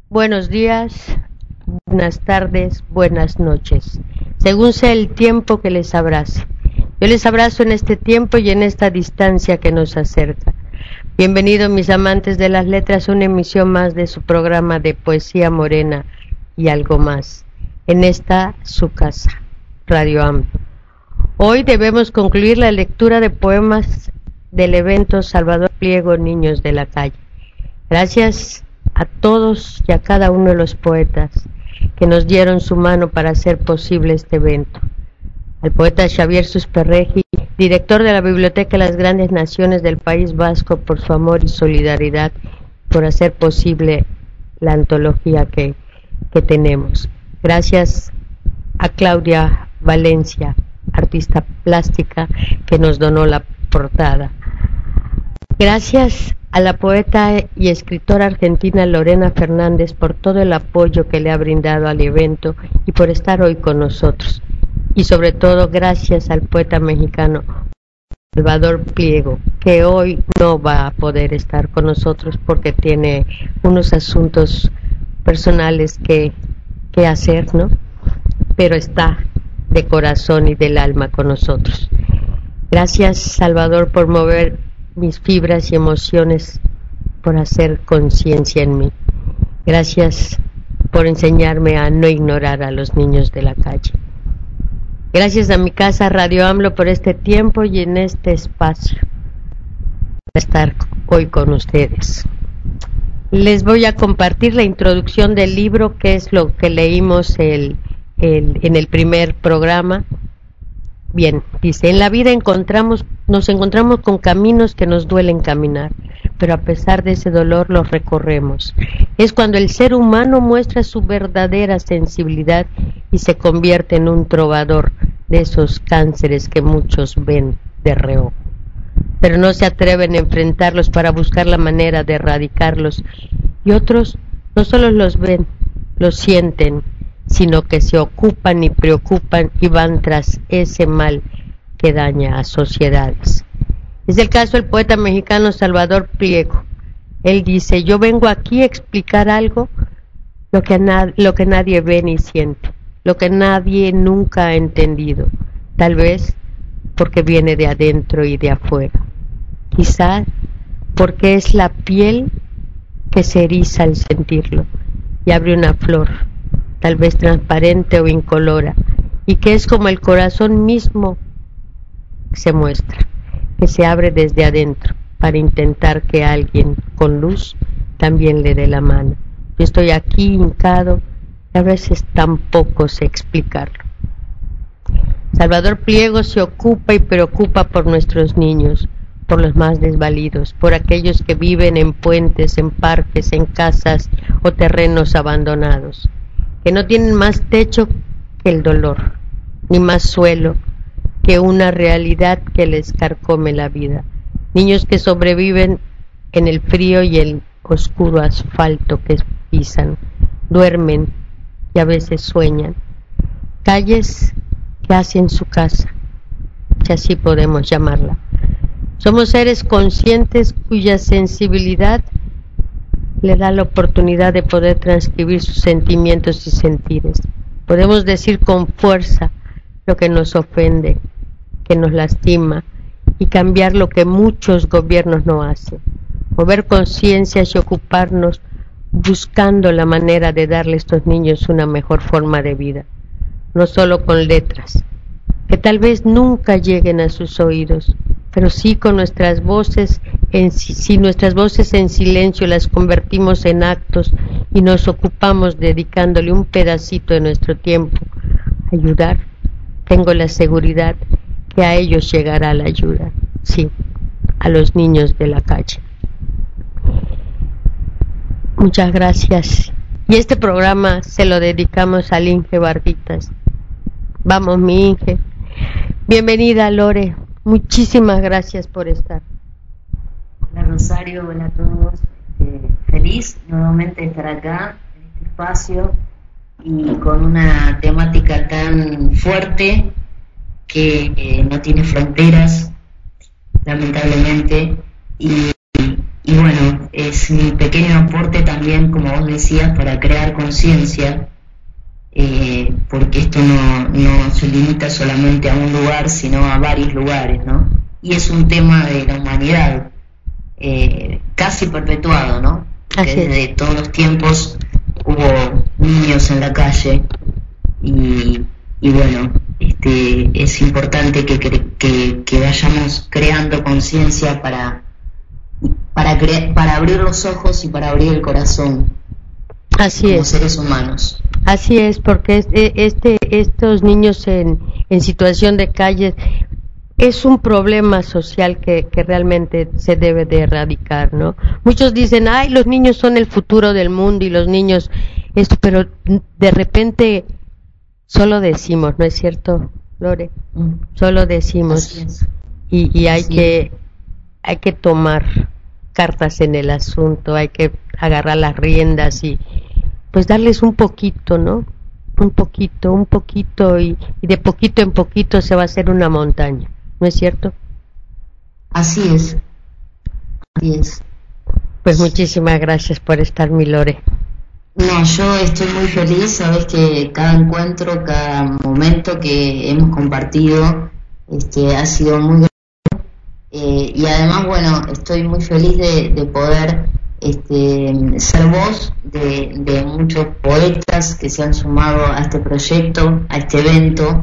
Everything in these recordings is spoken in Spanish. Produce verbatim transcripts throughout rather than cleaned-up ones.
Buenos días, buenas tardes, buenas noches, según sea el tiempo que les abrace. Yo les abrazo en este tiempo y en esta distancia que nos acerca. Bienvenidos mis amantes de las letras a una emisión más de su programa de poesía morena y algo más, en esta su casa, Radio A M P. Hoy debemos concluir la lectura de poemas del evento Salvador Pliego, Niños de la Calle. Gracias a todos y a cada uno de los poetas que nos dieron su mano para hacer posible este evento. Al poeta Xavier Susperregui, director de la Biblioteca de las Grandes Naciones del País Vasco, por su amor y solidaridad, por hacer posible la antología que, que tenemos. Gracias a Claudia Valencia, artista plástica, que nos donó la portada. Gracias a la poeta y escritora argentina Lorena Fernández por todo el apoyo que le ha brindado al evento y por estar hoy con nosotros. Y sobre todo gracias al poeta mexicano Salvador Pliego, que hoy no va a poder estar con nosotros porque tiene unos asuntos personales que, que hacer, ¿no? Pero está de corazón y del alma con nosotros. Gracias, Salvador, por mover mis fibras y emociones, por hacer conciencia en mí. Gracias por enseñarme a no ignorar a los niños de la calle. Gracias a mi casa Radio AMLO por este tiempo y en este espacio para estar hoy con ustedes. Les voy a compartir la introducción del libro, que es lo que leímos el, el, en el primer programa. Bien, dice, en la vida encontramos, nos encontramos con caminos que nos duelen caminar, pero a pesar de ese dolor los recorremos. Es cuando el ser humano muestra su verdadera sensibilidad y se convierte en un trovador de esos cánceres que muchos ven de reojo, pero no se atreven a enfrentarlos para buscar la manera de erradicarlos, y otros no solo los ven, los sienten, sino que se ocupan y preocupan y van tras ese mal que daña a sociedades. Es el caso del poeta mexicano Salvador Pliego. Él dice, yo vengo aquí a explicar algo, lo que, na- lo que nadie ve ni siente, lo que nadie nunca ha entendido, tal vez porque viene de adentro y de afuera, quizás porque es la piel que se eriza al sentirlo y abre una flor, tal vez transparente o incolora, y que es como el corazón mismo se muestra, que se abre desde adentro para intentar que alguien con luz también le dé la mano. Yo estoy aquí hincado y a veces tampoco sé explicarlo. Salvador Pliego se ocupa y preocupa por nuestros niños, por los más desvalidos, por aquellos que viven en puentes, en parques, en casas o terrenos abandonados, que no tienen más techo que el dolor, ni más suelo que una realidad que les carcome la vida. Niños que sobreviven en el frío y el oscuro asfalto que pisan, duermen y a veces sueñan. Calles que hacen su casa, si así podemos llamarla. Somos seres conscientes cuya sensibilidad le da la oportunidad de poder transcribir sus sentimientos y sentires. Podemos decir con fuerza lo que nos ofende, que nos lastima, y cambiar lo que muchos gobiernos no hacen. Mover conciencias y ocuparnos buscando la manera de darle a estos niños una mejor forma de vida, no solo con letras, que tal vez nunca lleguen a sus oídos, pero sí con nuestras voces, en, si nuestras voces en silencio las convertimos en actos y nos ocupamos dedicándole un pedacito de nuestro tiempo a ayudar, tengo la seguridad que a ellos llegará la ayuda, sí, a los niños de la calle. Muchas gracias. Y este programa se lo dedicamos al Inge Barritas. Vamos, mi Inge. Bienvenida, Lore. Muchísimas gracias por estar. Hola, Rosario. Hola a todos. Eh, feliz nuevamente de estar acá, en este espacio, y con una temática tan fuerte que eh, no tiene fronteras, lamentablemente, y, y bueno, es mi pequeño aporte también, como vos decías, para crear conciencia, eh, porque esto no, no se limita solamente a un lugar, sino a varios lugares, ¿no? Y es un tema de la humanidad, eh, casi perpetuado, ¿no? Que desde todos los tiempos hubo niños en la calle y, y bueno, este, es importante que, que, que vayamos creando conciencia para para cre para abrir los ojos y para abrir el corazón. Así como es. seres humanos. Así es, porque este, este estos niños en, en situación de calle es un problema social que, que realmente se debe de erradicar, ¿no? Muchos dicen, ay, los niños son el futuro del mundo y los niños esto, pero de repente solo decimos, ¿no es cierto, Lore? Mm. Solo decimos y, y hay Así que es. hay que tomar cartas en el asunto, hay que agarrar las riendas y pues darles un poquito, ¿no? Un poquito, un poquito y, y de poquito en poquito se va a hacer una montaña, ¿no es cierto? Así es, así es. Pues muchísimas gracias por estar, mi Lore. No, yo estoy muy feliz, sabes que cada encuentro, cada momento que hemos compartido este, ha sido muy grande. Eh, y además, bueno, estoy muy feliz de, de poder este, ser voz de, de muchos poetas que se han sumado a este proyecto, a este evento.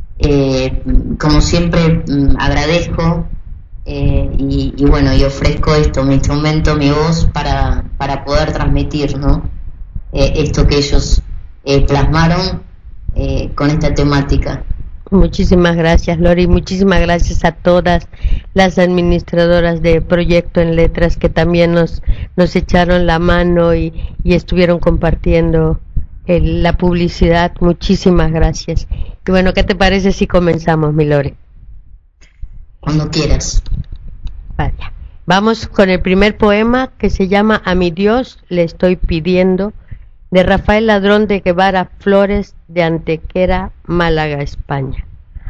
Eh, como siempre, agradezco eh, y, y bueno, y ofrezco esto, mi instrumento, mi voz, para, para poder transmitir, ¿no? Eh, esto que ellos eh, plasmaron eh, con esta temática. Muchísimas gracias, Lori, muchísimas gracias a todas las administradoras de Proyecto en Letras que también nos nos echaron la mano y, y estuvieron compartiendo el, la publicidad. Muchísimas gracias. Y bueno, ¿qué te parece si comenzamos, mi Lore? Cuando quieras. Vaya. Vamos con el primer poema que se llama A mi Dios le estoy pidiendo, de Rafael Ladrón de Guevara Flores, de Antequera, Málaga, España.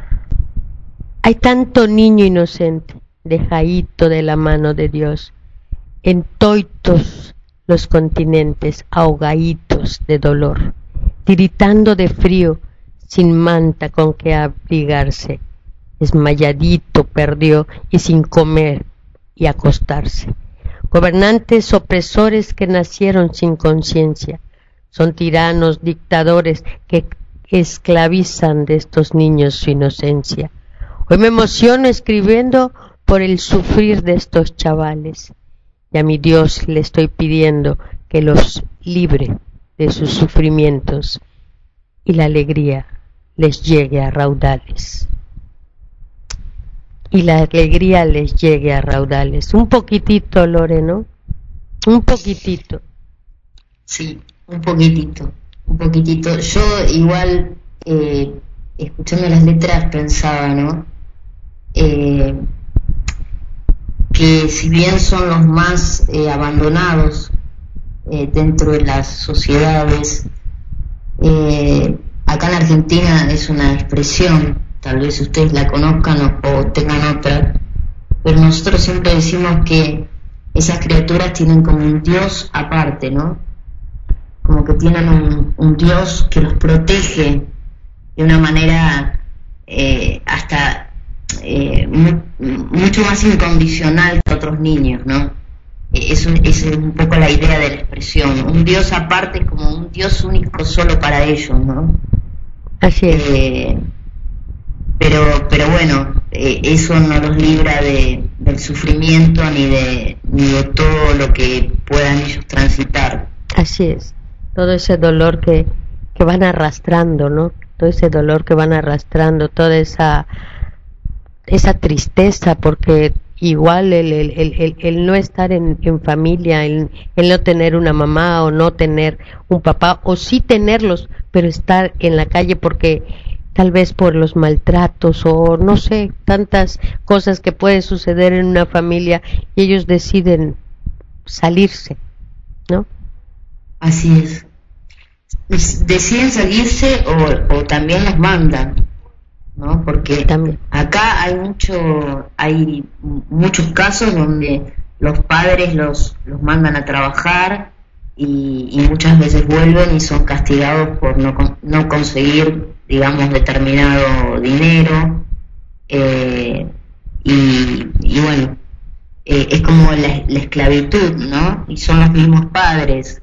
Hay tanto niño inocente, dejadito de la mano de Dios, en toitos los continentes, ahogaditos de dolor, tiritando de frío, sin manta con que abrigarse, desmayadito perdió y sin comer y acostarse. Gobernantes opresores que nacieron sin conciencia, son tiranos, dictadores que esclavizan de estos niños su inocencia. Hoy me emociono escribiendo por el sufrir de estos chavales y a mi Dios le estoy pidiendo que los libre de sus sufrimientos y la alegría les llegue a raudales. Y la alegría les llegue a raudales. Un poquitito, Lore, ¿no? Un poquitito. Sí. Un poquitito, un poquitito. Yo igual, eh, escuchando las letras, pensaba, ¿no? Eh, que si bien son los más eh, abandonados eh, dentro de las sociedades, eh, acá en Argentina es una expresión, tal vez ustedes la conozcan o, o tengan otra, pero nosotros siempre decimos que esas criaturas tienen como un Dios aparte, ¿no? Como que tienen un, un Dios que los protege de una manera eh, hasta eh, mu mucho más incondicional que otros niños, ¿no? Eso es un poco la idea de la expresión. Un Dios aparte es como un Dios único solo para ellos, ¿no? Así es. Eh, pero, pero bueno, eh, eso no los libra de, del sufrimiento ni de, ni de todo lo que puedan ellos transitar. Así es. Todo ese dolor que, que van arrastrando, ¿no? Todo ese dolor que van arrastrando, toda esa esa tristeza, porque igual el, el, el, el no estar en, en familia, el, el no tener una mamá o no tener un papá, o sí tenerlos, pero estar en la calle porque tal vez por los maltratos o no sé, tantas cosas que pueden suceder en una familia y ellos deciden salirse, ¿no? Así es. Deciden salirse o, o también los mandan, ¿no? Porque también acá hay mucho, hay muchos casos donde los padres los, los mandan a trabajar y, y muchas veces vuelven y son castigados por no, no conseguir, digamos, determinado dinero, eh, y, y bueno, eh, es como la, la esclavitud, ¿no? Y son los mismos padres.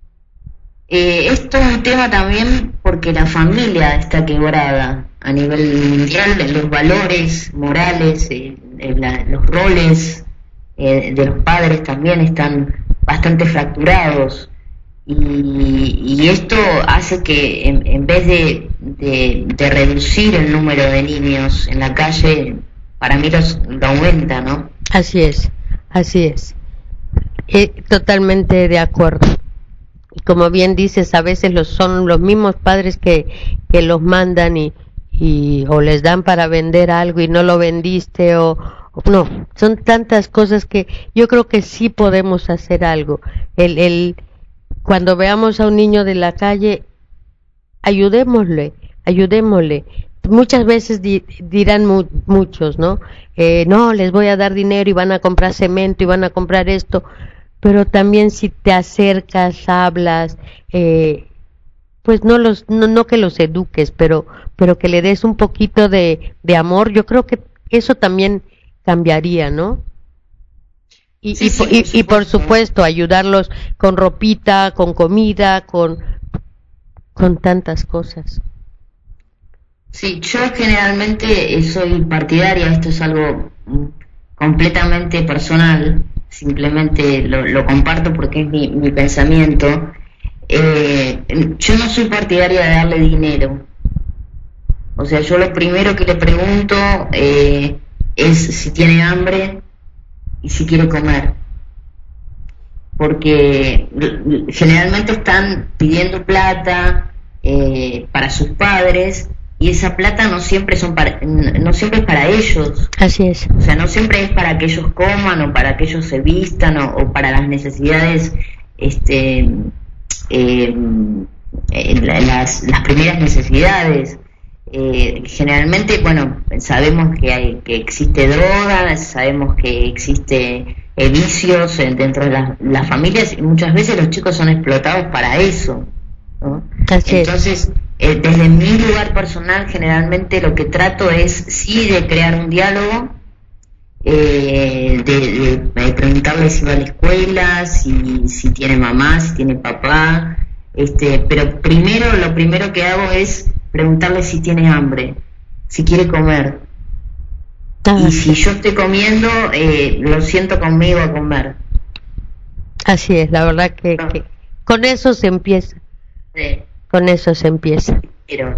Eh, esto es un tema también porque la familia está quebrada a nivel mundial, los valores morales, eh, eh, la, los roles eh, de los padres también están bastante fracturados, y, y esto hace que en, en vez de, de, de reducir el número de niños en la calle, para mí los, lo aumenta, ¿no? Así es, así es, eh, totalmente de acuerdo. Y como bien dices, a veces los son los mismos padres que, que los mandan y, y o les dan para vender algo y no lo vendiste, o, o no, son tantas cosas que yo creo que sí podemos hacer algo. El, el cuando veamos a un niño de la calle, ayudémosle, ayudémosle. Muchas veces di, dirán mu, muchos, ¿no? Eh, no, les voy a dar dinero y van a comprar cemento y van a comprar esto. Pero también si te acercas, hablas, eh, pues no los, no, no que los eduques, pero, pero que le des un poquito de, de amor, yo creo que eso también cambiaría, ¿no? Y, sí, y, sí, y, y por supuesto ayudarlos con ropita, con comida, con, con tantas cosas. Sí, yo generalmente soy partidaria, esto es algo completamente personal, simplemente lo, lo comparto porque es mi, mi pensamiento. Eh, yo no soy partidaria de darle dinero. O sea, yo lo primero que le pregunto eh, es si tiene hambre y si quiere comer. Porque generalmente están pidiendo plata eh, para sus padres, y esa plata no siempre son para, no siempre es para ellos. Así es. O sea, no siempre es para que ellos coman o para que ellos se vistan o, o para las necesidades, este, eh, las, las primeras necesidades. Eh, generalmente, bueno, sabemos que hay, que existe droga, sabemos que existe eh, vicios dentro de las, las familias, y muchas veces los chicos son explotados para eso, ¿no? Así Entonces, eh, desde mi lugar personal, generalmente lo que trato es sí de crear un diálogo, eh, de, de, de preguntarle si va a la escuela, si, si tiene mamá, si tiene papá, este, pero primero, lo primero que hago es preguntarle si tiene hambre, si quiere comer. Ah, y si yo estoy comiendo, eh, lo siento conmigo a comer. Así es, la verdad que, no. que con eso se empieza. Sí. Con eso se empieza. Pero...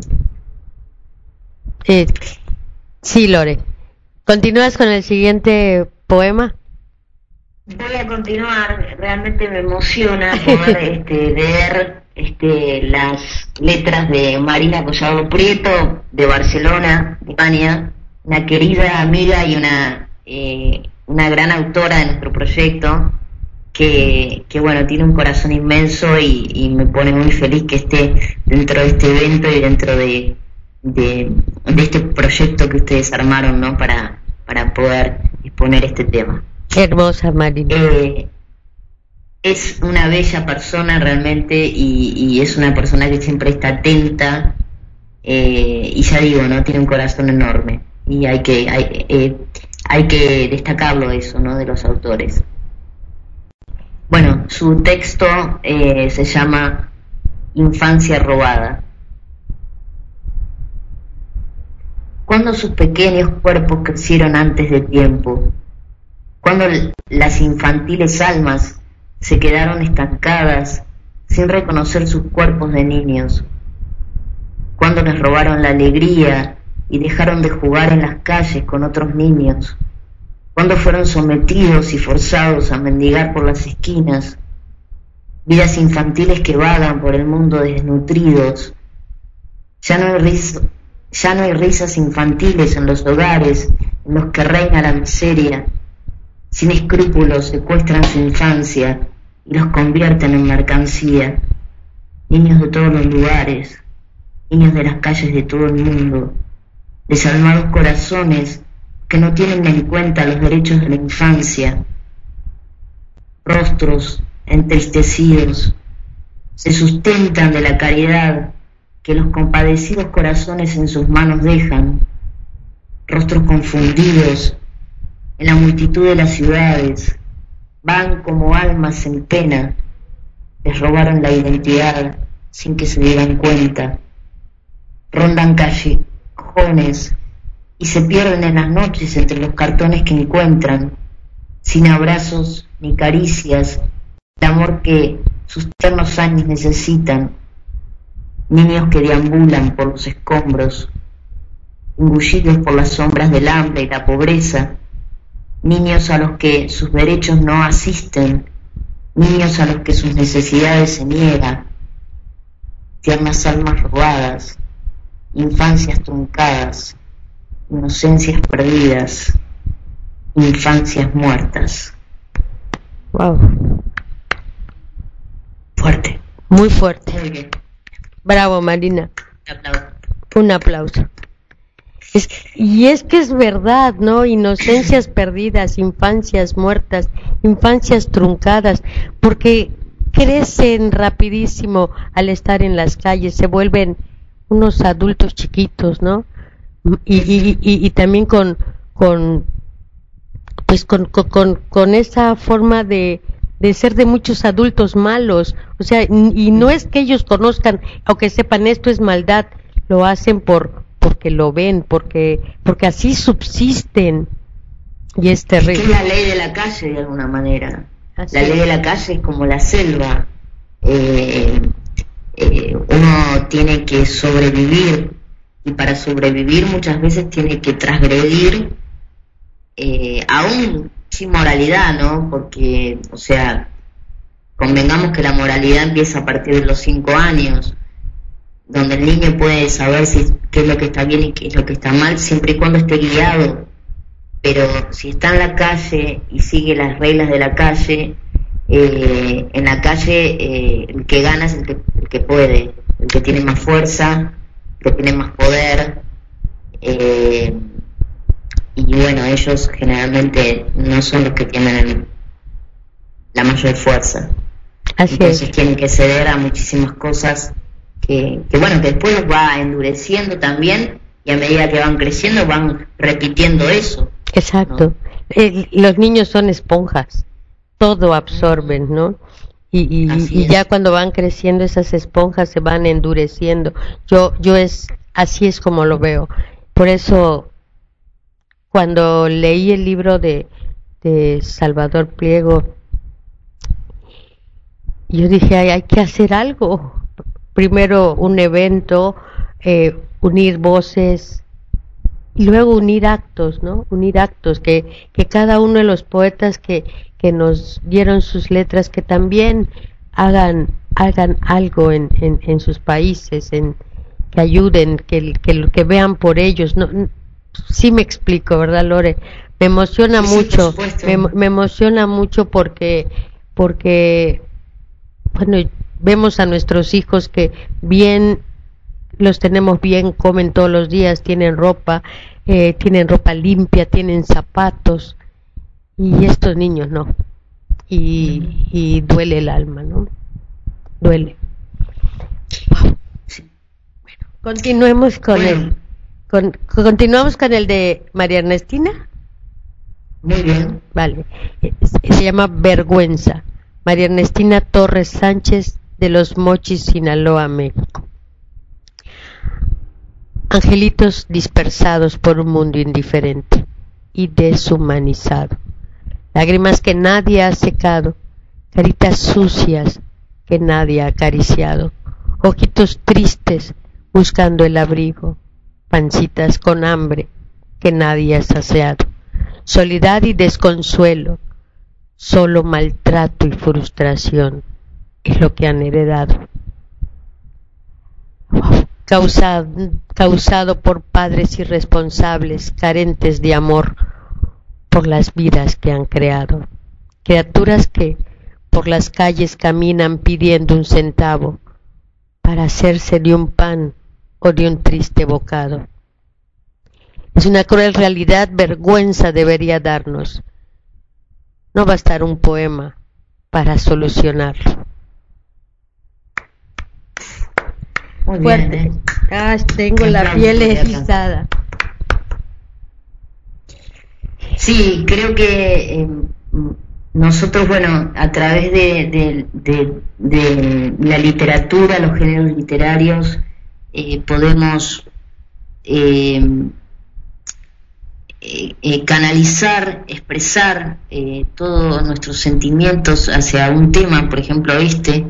Eh, sí, Lore. ¿Continúas con el siguiente poema? Voy a continuar. Realmente me emociona poder este, leer este, las letras de Marina Collado Prieto, de Barcelona, España, una querida amiga y una, eh, una gran autora de nuestro proyecto. Que, que bueno, tiene un corazón inmenso y, y me pone muy feliz que esté dentro de este evento y dentro de, de, de este proyecto que ustedes armaron, ¿no? Para, para poder exponer este tema. Qué hermosa, Marina. Eh, es una bella persona realmente, y, y es una persona que siempre está atenta, eh, y ya digo, ¿no? Tiene un corazón enorme y hay que, hay, eh, hay que destacarlo eso, ¿no? De los autores. Bueno, su texto eh, se llama Infancia robada. Cuando sus pequeños cuerpos crecieron antes de tiempo, cuando las infantiles almas se quedaron estancadas sin reconocer sus cuerpos de niños, cuando les robaron la alegría y dejaron de jugar en las calles con otros niños, cuando fueron sometidos y forzados a mendigar por las esquinas, vidas infantiles que vagan por el mundo desnutridos. Ya no hay ris- ya no hay risas infantiles en los hogares en los que reina la miseria. Sin escrúpulos secuestran su infancia y los convierten en mercancía. Niños de todos los lugares, niños de las calles de todo el mundo, desalmados corazones que no tienen en cuenta los derechos de la infancia, rostros entristecidos, se sustentan de la caridad que los compadecidos corazones en sus manos dejan, rostros confundidos en la multitud de las ciudades, van como almas en pena, les robaron la identidad sin que se dieran cuenta, rondan callejones y se pierden en las noches entre los cartones que encuentran, sin abrazos ni caricias, el amor que sus tiernos años necesitan, niños que deambulan por los escombros, engullidos por las sombras del hambre y la pobreza, niños a los que sus derechos no asisten, niños a los que sus necesidades se niegan, tiernas almas robadas, infancias truncadas, inocencias perdidas, infancias muertas. Wow. Fuerte. Muy fuerte. Muy bien. Bravo, Marina. Un aplauso. Un aplauso. Es, y es que es verdad, ¿no? Inocencias perdidas, infancias muertas, infancias truncadas, porque crecen rapidísimo al estar en las calles, se vuelven unos adultos chiquitos, ¿no? Y, y, y, y también con, con pues con, con, con, con esa forma de, de ser de muchos adultos malos, o sea, y no es que ellos conozcan o que sepan esto es maldad, lo hacen por porque lo ven, porque porque así subsisten, y es terrible. Es la ley de la calle de alguna manera. Así la ley es. de la calle es como la selva. Eh, eh, uno tiene que sobrevivir, y para sobrevivir muchas veces tiene que transgredir, eh, aún sin moralidad, ¿no? Porque, o sea, convengamos que la moralidad empieza a partir de los cinco años, donde el niño puede saber si, qué es lo que está bien y qué es lo que está mal, siempre y cuando esté guiado. Pero si está en la calle y sigue las reglas de la calle, eh, en la calle eh, el que gana es el que, el que puede, el que tiene más fuerza, el que tiene más poder, eh, y bueno, ellos generalmente no son los que tienen la mayor fuerza. Así Entonces es. tienen que ceder a muchísimas cosas que, que bueno, que después los va endureciendo también, y a medida que van creciendo van repitiendo eso. Exacto. ¿No? Eh, los niños son esponjas, todo absorben, ¿no? Y, y, y ya cuando van creciendo esas esponjas se van endureciendo. Yo, yo es, así es como lo veo. Por eso, cuando leí el libro de, de Salvador Pliego, yo dije, hay, hay que hacer algo. Primero un evento, eh, unir voces, y luego unir actos, ¿no? Unir actos, que, que cada uno de los poetas que, que nos dieron sus letras, que también hagan, hagan algo en, en, en sus países, en, que ayuden, que, que, que vean por ellos. No, sí me explico, ¿verdad, Lore? Me emociona Sí, mucho, sí, por supuesto. me, me emociona mucho porque, porque, bueno, vemos a nuestros hijos que bien los tenemos bien, comen todos los días, tienen ropa, eh, tienen ropa limpia, tienen zapatos, y estos niños no, y, y duele el alma, ¿no? Duele. Wow. Bueno, continuemos con Bueno. el, con, continuamos con el de María Ernestina. Muy bien. Vale, eh, se llama Vergüenza. María Ernestina Torres Sánchez, de Los Mochis, Sinaloa, México. Angelitos dispersados por un mundo indiferente y deshumanizado, lágrimas que nadie ha secado, caritas sucias que nadie ha acariciado, ojitos tristes buscando el abrigo, pancitas con hambre que nadie ha saciado, soledad y desconsuelo, solo maltrato y frustración es lo que han heredado. Wow. Causado, causado por padres irresponsables, carentes de amor, por las vidas que han creado, criaturas que por las calles caminan pidiendo un centavo para hacerse de un pan o de un triste bocado. Es una cruel realidad, vergüenza debería darnos. No bastar un poema para solucionarlo. Muy Fuerte. bien, ¿eh? Ah, tengo Qué la aplauso, piel Mariana. erizada. Sí, creo que eh, nosotros, bueno, a través de, de, de, de la literatura, los géneros literarios, eh, podemos eh, eh, eh, canalizar, expresar eh, todos nuestros sentimientos hacia un tema, por ejemplo este.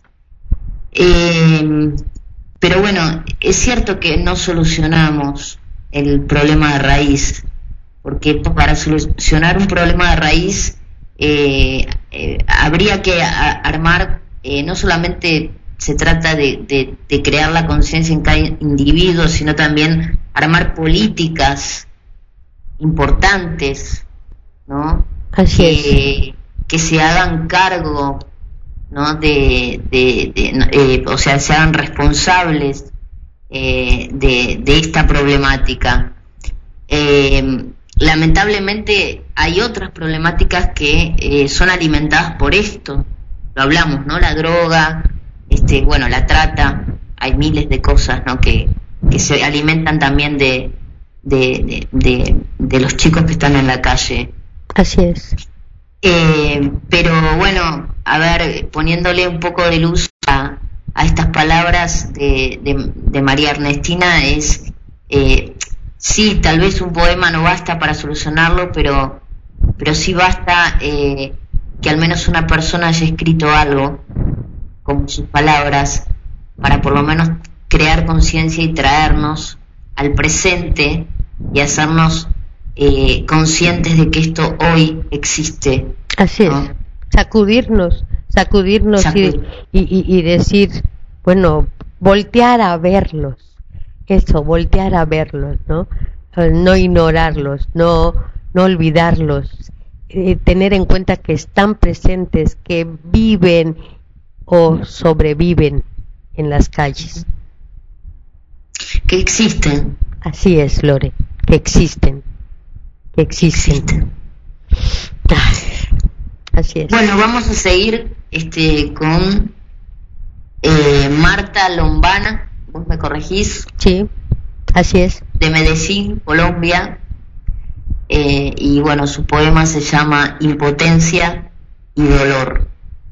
Eh, pero bueno, es cierto que no solucionamos el problema de raíz, porque para solucionar un problema de raíz eh, eh, habría que a, armar, eh, no solamente se trata de, de, de crear la conciencia en cada individuo, sino también armar políticas importantes, ¿no? Así que, es. que se hagan cargo, ¿no? de, de, de eh, o sea, se hagan responsables eh, de, de esta problemática. Eh, lamentablemente hay otras problemáticas que eh, son alimentadas por esto, lo hablamos, ¿no? La droga, este, bueno, la trata, hay miles de cosas, ¿no? que, que se alimentan también de, de, de, de, de los chicos que están en la calle. Así es. Eh, pero bueno, a ver, poniéndole un poco de luz a, a estas palabras de, de, de María Ernestina, es eh, sí, tal vez un poema no basta para solucionarlo, pero, pero sí basta eh, que al menos una persona haya escrito algo, como sus palabras, para por lo menos crear conciencia y traernos al presente y hacernos eh, conscientes de que esto hoy existe. Así ¿no? es, sacudirnos, sacudirnos Sacudir. y, y, y decir, bueno, voltear a verlos, eso, voltear a verlos, ¿no? No ignorarlos, no, no olvidarlos, eh, tener en cuenta que están presentes, que viven o sobreviven en las calles. Que existen. Así es, Lore, que existen, que existen. existen. Ay, así es. Bueno, vamos a seguir este con eh, Marta Lombana, vos me corregís. Sí, así es. De Medellín, Colombia, eh, y bueno, su poema se llama Impotencia y Dolor.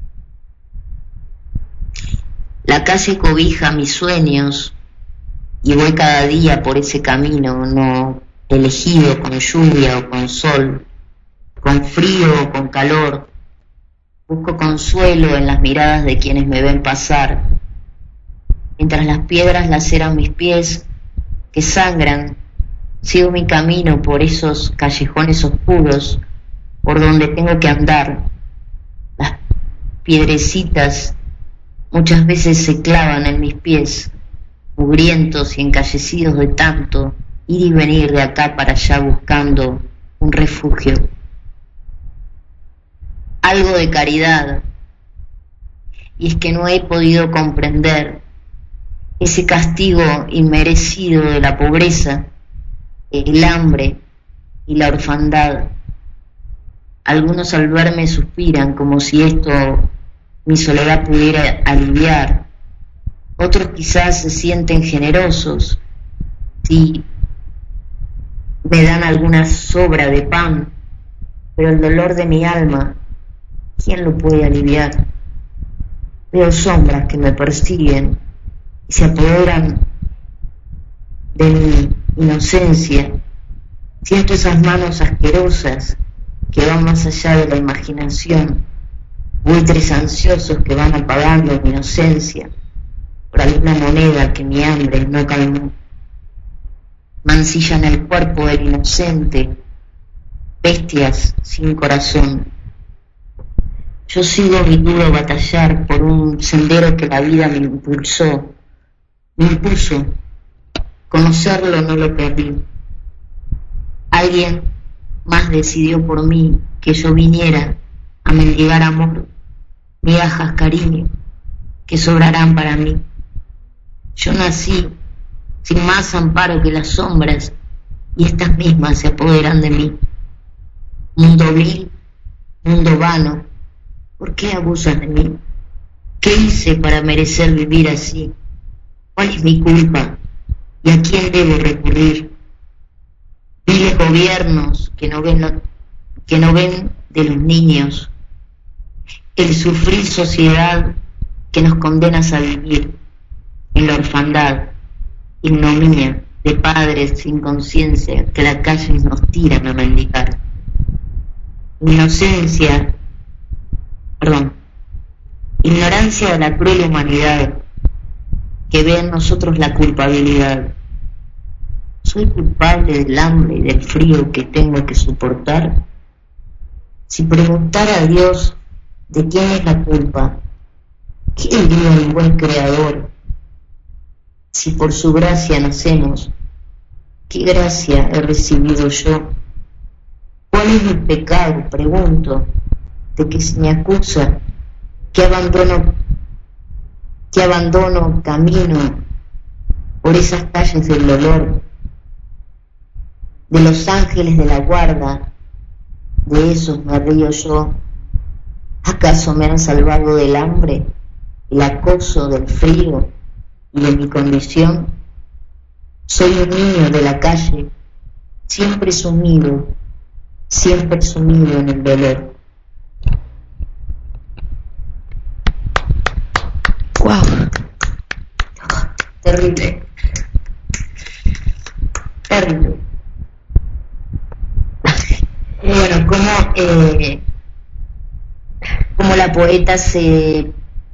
La calle cobija mis sueños y voy cada día por ese camino no elegido, con lluvia o con sol, con frío o con calor. Busco consuelo en las miradas de quienes me ven pasar, mientras las piedras laceran mis pies que sangran. Sigo mi camino por esos callejones oscuros por donde tengo que andar. Las piedrecitas muchas veces se clavan en mis pies, mugrientos y encallecidos de tanto ir y venir de acá para allá buscando un refugio. Algo de caridad, y es que no he podido comprender ese castigo inmerecido de la pobreza, el hambre y la orfandad. Algunos al verme suspiran como si esto mi soledad pudiera aliviar. Otros quizás se sienten generosos si me dan alguna sobra de pan, pero el dolor de mi alma, ¿quién lo puede aliviar? Veo sombras que me persiguen y se apoderan de mi inocencia. Siento esas manos asquerosas que van más allá de la imaginación, buitres ansiosos que van apagando mi inocencia por alguna moneda que mi hambre no calmó. Mancillan el cuerpo del inocente, bestias sin corazón. Yo sigo mi duro batallar por un sendero que la vida me impulsó, me impuso. Conocerlo no lo perdí. Alguien más decidió por mí que yo viniera a mendigar amor, migajas, cariño, que sobrarán para mí. Yo nací sin más amparo que las sombras, y estas mismas se apoderan de mí. Mundo vil, mundo vano, ¿Por qué abusan de mí? ¿Qué hice para merecer vivir así? ¿Cuál es mi culpa? ¿Y a quién debo recurrir? Viles gobiernos que no ven, lo, que no ven de los niños, el sufrir sociedad que nos condenas a vivir en la orfandad, ignominia de padres sin conciencia que a la calle nos tiran a mendigar. Inocencia, perdón, ignorancia de la cruel humanidad que ve en nosotros la culpabilidad. ¿Soy culpable del hambre y del frío que tengo que soportar? Si preguntara a Dios de quién es la culpa, ¿qué diría el buen Creador? Si por su gracia nacemos, ¿qué gracia he recibido yo? ¿Cuál es el pecado, pregunto, de que se me acusa? ¿Qué abandono, qué abandono camino por esas calles del dolor? De los ángeles de la guarda, de esos me río yo. ¿Acaso me han salvado del hambre, el acoso, del frío y de mi condición? Soy un niño de la calle, siempre sumido, siempre sumido en el dolor. Wow. Terrible. Terrible. Bueno, como eh, como la poeta se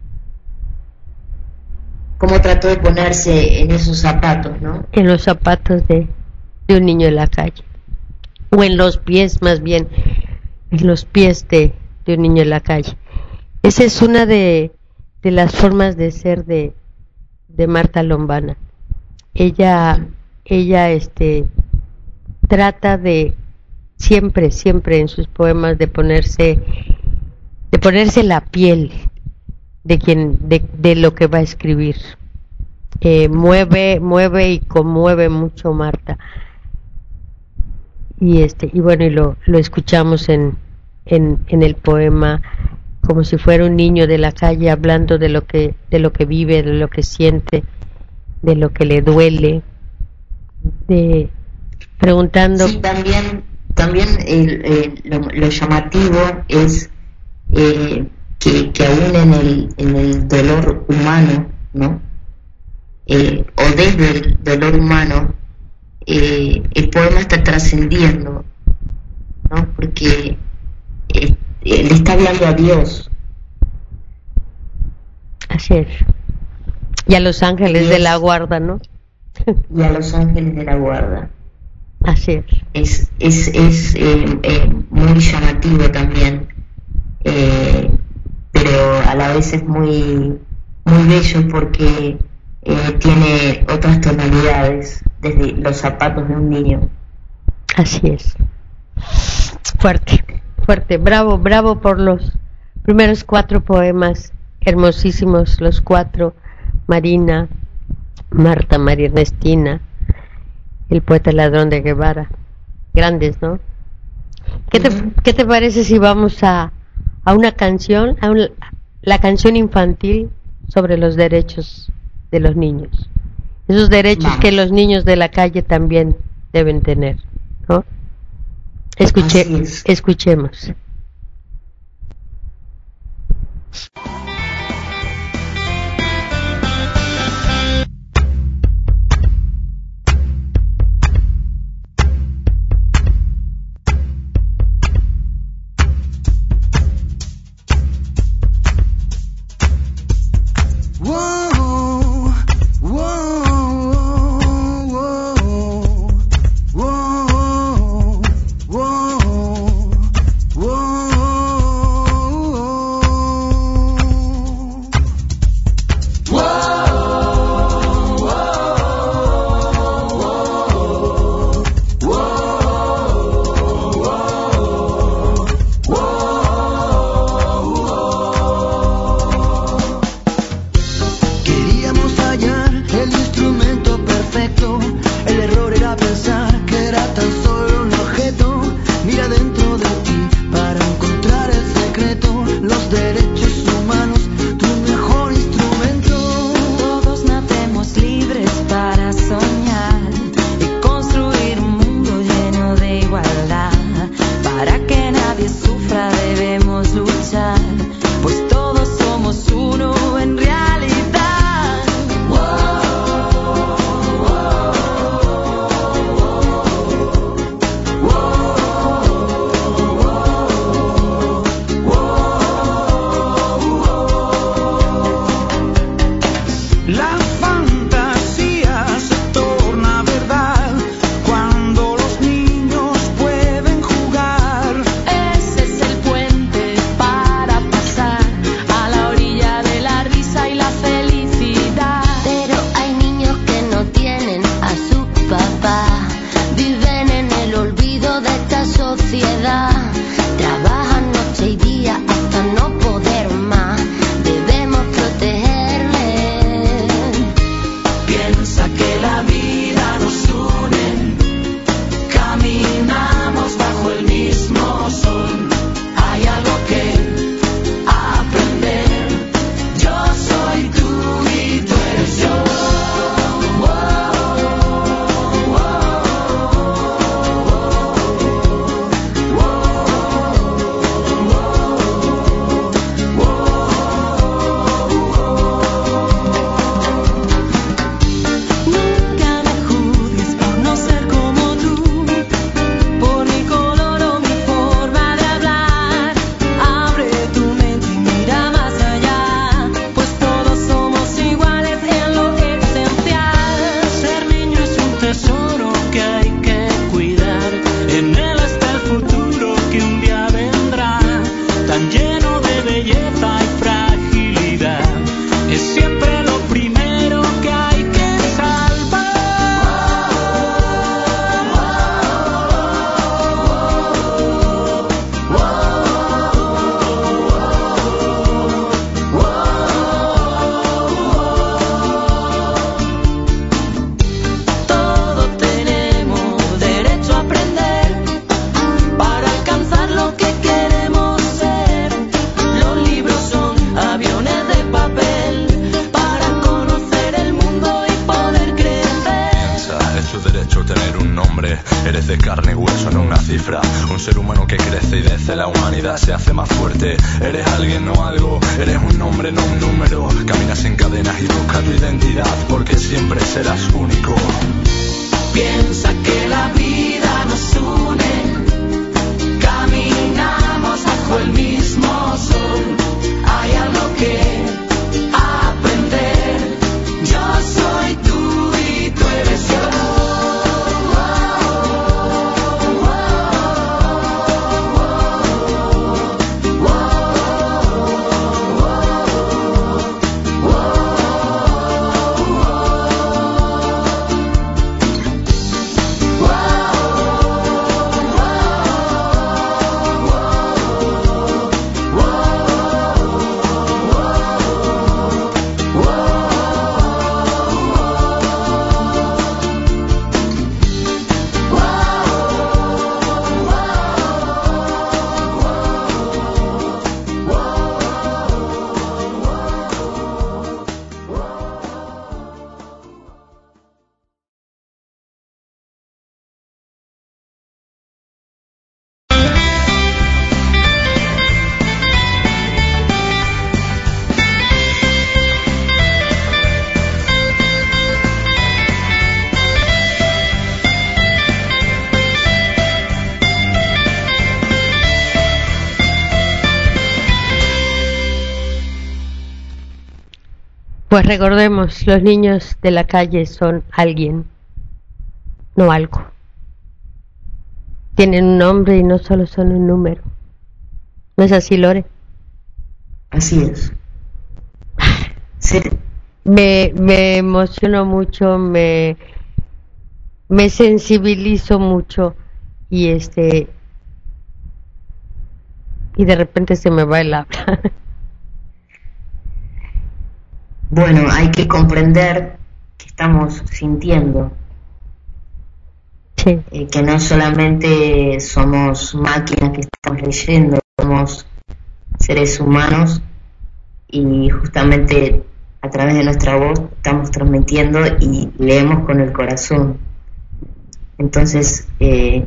cómo trató de ponerse en esos zapatos, ¿no? En los zapatos de, de un niño en la calle, o en los pies, más bien, en los pies de, de un niño en la calle. Esa es una de, de las formas de ser de, de Marta Lombana. Ella, ella, este, trata de siempre, siempre en sus poemas de ponerse, de ponerse la piel de quien, de, de lo que va a escribir. Eh, mueve, mueve y conmueve mucho Marta. Y este, y bueno, y lo, lo escuchamos en, en, en el poema como si fuera un niño de la calle hablando de lo que, de lo que vive, de lo que siente, de lo que le duele, de preguntando. Sí, también, también el, el, lo, lo llamativo es eh, que, que aún en el, en el dolor humano, ¿no? Eh, o desde el dolor humano, eh, el poema está trascendiendo, ¿no? Porque eh, eh, le está hablando a Dios. Así es. Y a los ángeles Dios, de la guarda, ¿no? Y a los ángeles de la guarda. Así es. Es, es, es eh, eh, muy llamativo también, eh, pero a la vez es muy, muy bello porque eh, tiene otras tonalidades desde los zapatos de un niño. Así es. Fuerte, fuerte. Bravo, bravo por los primeros cuatro poemas, hermosísimos los cuatro. Marina, Marta, María Ernestina, el poeta ladrón de Guevara. Grandes, ¿no? ¿Qué te, uh-huh. ¿qué te parece si vamos a, a una canción, a un, la canción infantil sobre los derechos de los niños? Esos derechos Vamos. que los niños de la calle también deben tener, ¿no? Escuche, escuchemos. es siempre lo primero que hay que salvar. Todos tenemos derecho a aprender para alcanzar lo que queremos ser. Los libros son aviones de papel para conocer el mundo y poder crecer. Es tu derecho tener un nombre. Eres de carne y hueso, no una cifra. Un ser humano que crece y desde la humanidad se hace más fuerte. Eres alguien, no algo. Eres un nombre, no un número. Caminas en cadenas y busca tu identidad, porque siempre serás único. Piensa que la vida nos une, caminamos bajo el mismo sol. Hay algo que aprender. Yo soy tú y tú eres yo. Pues recordemos, los niños de la calle son alguien, no algo. Tienen un nombre y no solo son un número. ¿No es así, Lore? Así es. Sí. Me, me emociono mucho, me, me sensibilizo mucho y este y de repente se me va el habla. Bueno, hay que comprender que estamos sintiendo, Sí. eh, que no solamente somos máquinas que estamos leyendo, somos seres humanos y justamente a través de nuestra voz estamos transmitiendo y leemos con el corazón. Entonces, eh,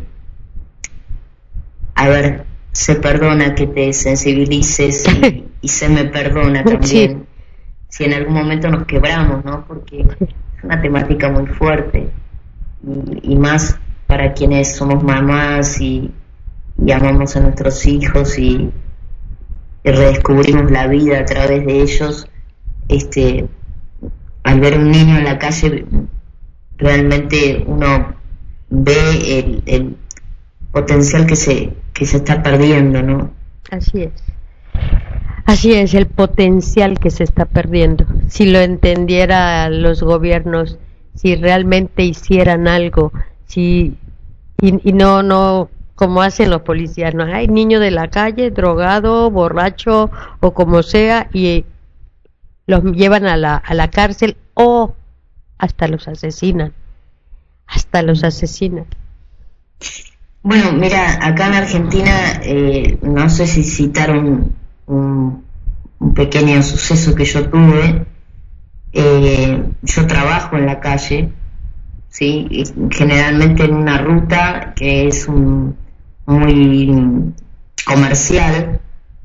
a ver, se perdona que te sensibilices y, y se me perdona también. Sí. Si en algún momento nos quebramos, ¿no? Porque es una temática muy fuerte y, y más para quienes somos mamás y, y amamos a nuestros hijos y, y redescubrimos la vida a través de ellos. Este, al ver un niño en la calle, realmente uno ve el, el potencial que se que se está perdiendo, ¿no? Así es. Así es, el potencial que se está perdiendo. Si lo entendieran los gobiernos, si realmente hicieran algo, si y, y no no como hacen los policías, no hay niño de la calle, drogado, borracho o como sea, y los llevan a la a la cárcel o hasta los asesinan, hasta los asesinan. Bueno, mira, acá en Argentina, eh, no sé si citaron un, un pequeño suceso que yo tuve. Eh, yo trabajo en la calle, sí, y generalmente en una ruta que es un, muy comercial,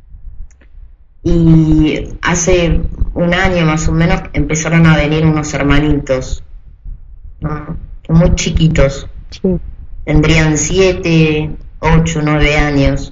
y hace un año más o menos empezaron a venir unos hermanitos, ¿no? Muy chiquitos. Sí. Tendrían siete, ocho, nueve años.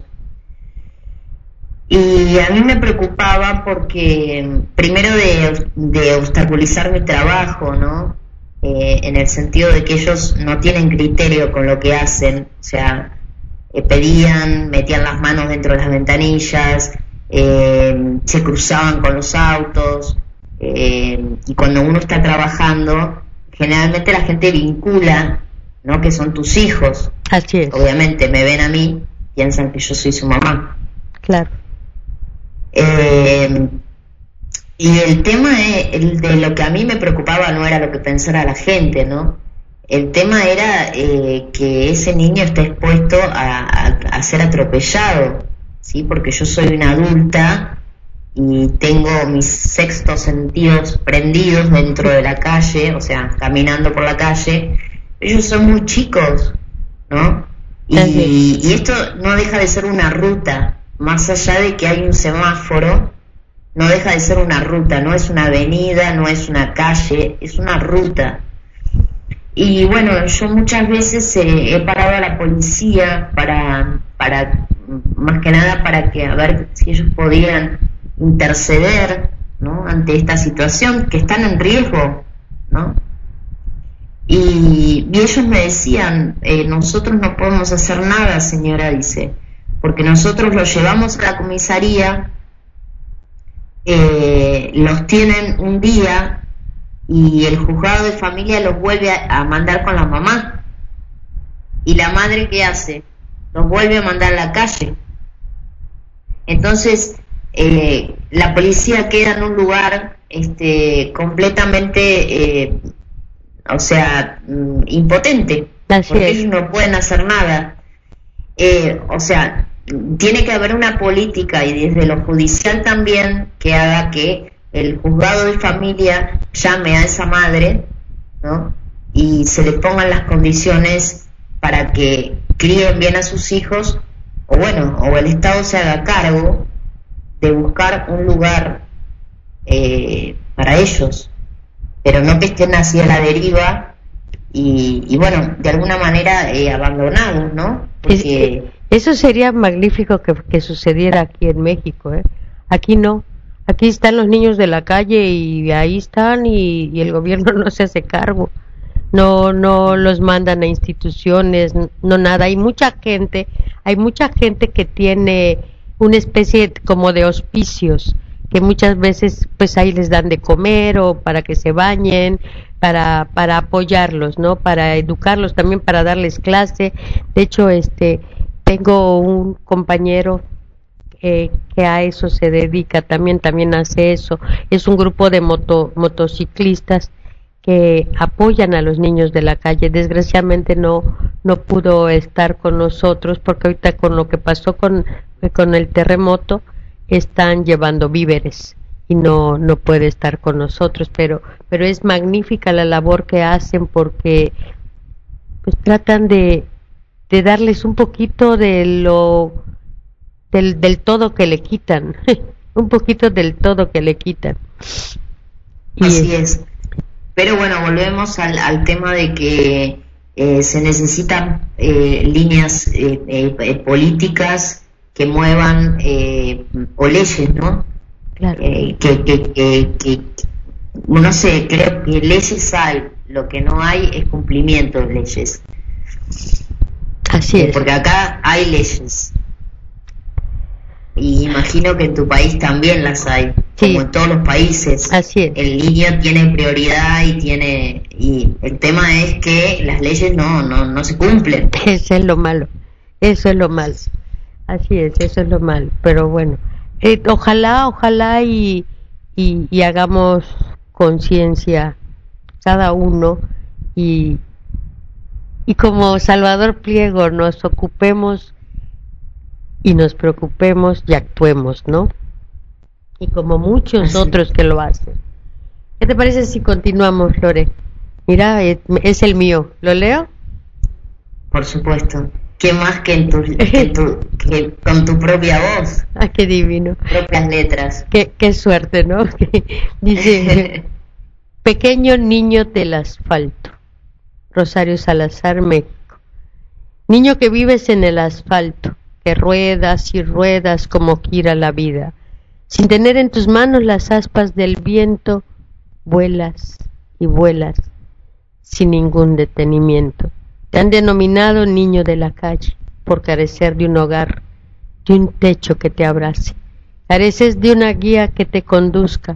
Y a mí me preocupaba porque, primero de, de obstaculizar mi trabajo, ¿no? Eh, en el sentido de que ellos no tienen criterio con lo que hacen, o sea, eh, pedían, metían las manos dentro de las ventanillas, eh, se cruzaban con los autos, eh, y cuando uno está trabajando, generalmente la gente vincula, ¿no?, que son tus hijos. Así es. Obviamente me ven a mí, piensan que yo soy su mamá. Claro. Eh, y el tema es, el de lo que a mí me preocupaba no era lo que pensara la gente, ¿no? El tema era eh, que ese niño está expuesto a, a, a ser atropellado, ¿sí? Porque yo soy una adulta y tengo mis sextos sentidos prendidos dentro de la calle, o sea, caminando por la calle. Ellos son muy chicos, ¿no? Y, y esto no deja de ser una ruta, más allá de que hay un semáforo, no deja de ser una ruta, no es una avenida, no es una calle, es una ruta. Y bueno, yo muchas veces eh, he parado a la policía para, para, más que nada para que a ver si ellos podían interceder, ¿no?, ante esta situación, que están en riesgo, ¿no? Y, y ellos me decían, eh, nosotros no podemos hacer nada, señora, dice, porque nosotros los llevamos a la comisaría, eh, los tienen un día y el juzgado de familia los vuelve a, a mandar con la mamá, y la madre, ¿qué hace? Los vuelve a mandar a la calle. Entonces eh, la policía queda en un lugar este, completamente eh, o sea, mm, impotente. Así porque es. ellos no pueden hacer nada. Eh, o sea, tiene que haber una política, y desde lo judicial también, que haga que el juzgado de familia llame a esa madre, ¿no?, y se le pongan las condiciones para que críen bien a sus hijos, o bueno, o el Estado se haga cargo de buscar un lugar eh, para ellos, pero no que estén así a la deriva y, y bueno, de alguna manera eh, abandonados, ¿no? Porque eso sería magnífico que, que sucediera aquí en México, ¿eh? Aquí no, aquí están los niños de la calle y ahí están, y, y el gobierno no se hace cargo, no no los mandan a instituciones, no nada. Hay mucha gente, hay mucha gente que tiene una especie como de hospicios, que muchas veces pues ahí les dan de comer o para que se bañen, para para apoyarlos, ¿no?, para educarlos, también para darles clase. De hecho, este tengo un compañero eh, que a eso se dedica, también también hace eso. Es un grupo de moto, motociclistas que apoyan a los niños de la calle. Desgraciadamente no no pudo estar con nosotros porque ahorita con lo que pasó con con el terremoto están llevando víveres y no no puede estar con nosotros, pero pero es magnífica la labor que hacen, porque pues tratan de de darles un poquito de lo del del todo que le quitan un poquito del todo que le quitan. Y así es. Pero bueno, volvemos al, al tema de que eh, se necesitan eh, líneas eh, eh, políticas que muevan eh, o leyes, ¿no? Claro. Eh, que, que, que, que, no sé, creo que leyes hay, lo que no hay es cumplimiento de leyes. Así es. Porque acá hay leyes. Y imagino que en tu país también las hay, sí, como en todos los países. Así es. El niño tiene prioridad y tiene y el tema es que las leyes no no no se cumplen. Eso es lo malo, eso es lo malo. Así es, eso es lo malo. Pero bueno, eh, ojalá, ojalá y y, y hagamos conciencia cada uno y y como Salvador Pliego nos ocupemos y nos preocupemos y actuemos, ¿no? Y como muchos Así. otros que lo hacen. ¿Qué te parece si continuamos, Lore? Mira, es, es el mío. ¿Lo leo? Por supuesto. ¿Qué más que, en tu, que, en tu, que con tu propia voz? Ah, qué divino. Propias letras. Qué, qué suerte, ¿no? Dice, pequeño niño del asfalto. Rosario Salazar, México. Niño que vives en el asfalto, que ruedas y ruedas como gira la vida. Sin tener en tus manos las aspas del viento, vuelas y vuelas sin ningún detenimiento. Te han denominado niño de la calle por carecer de un hogar, de un techo que te abrace. Careces de una guía que te conduzca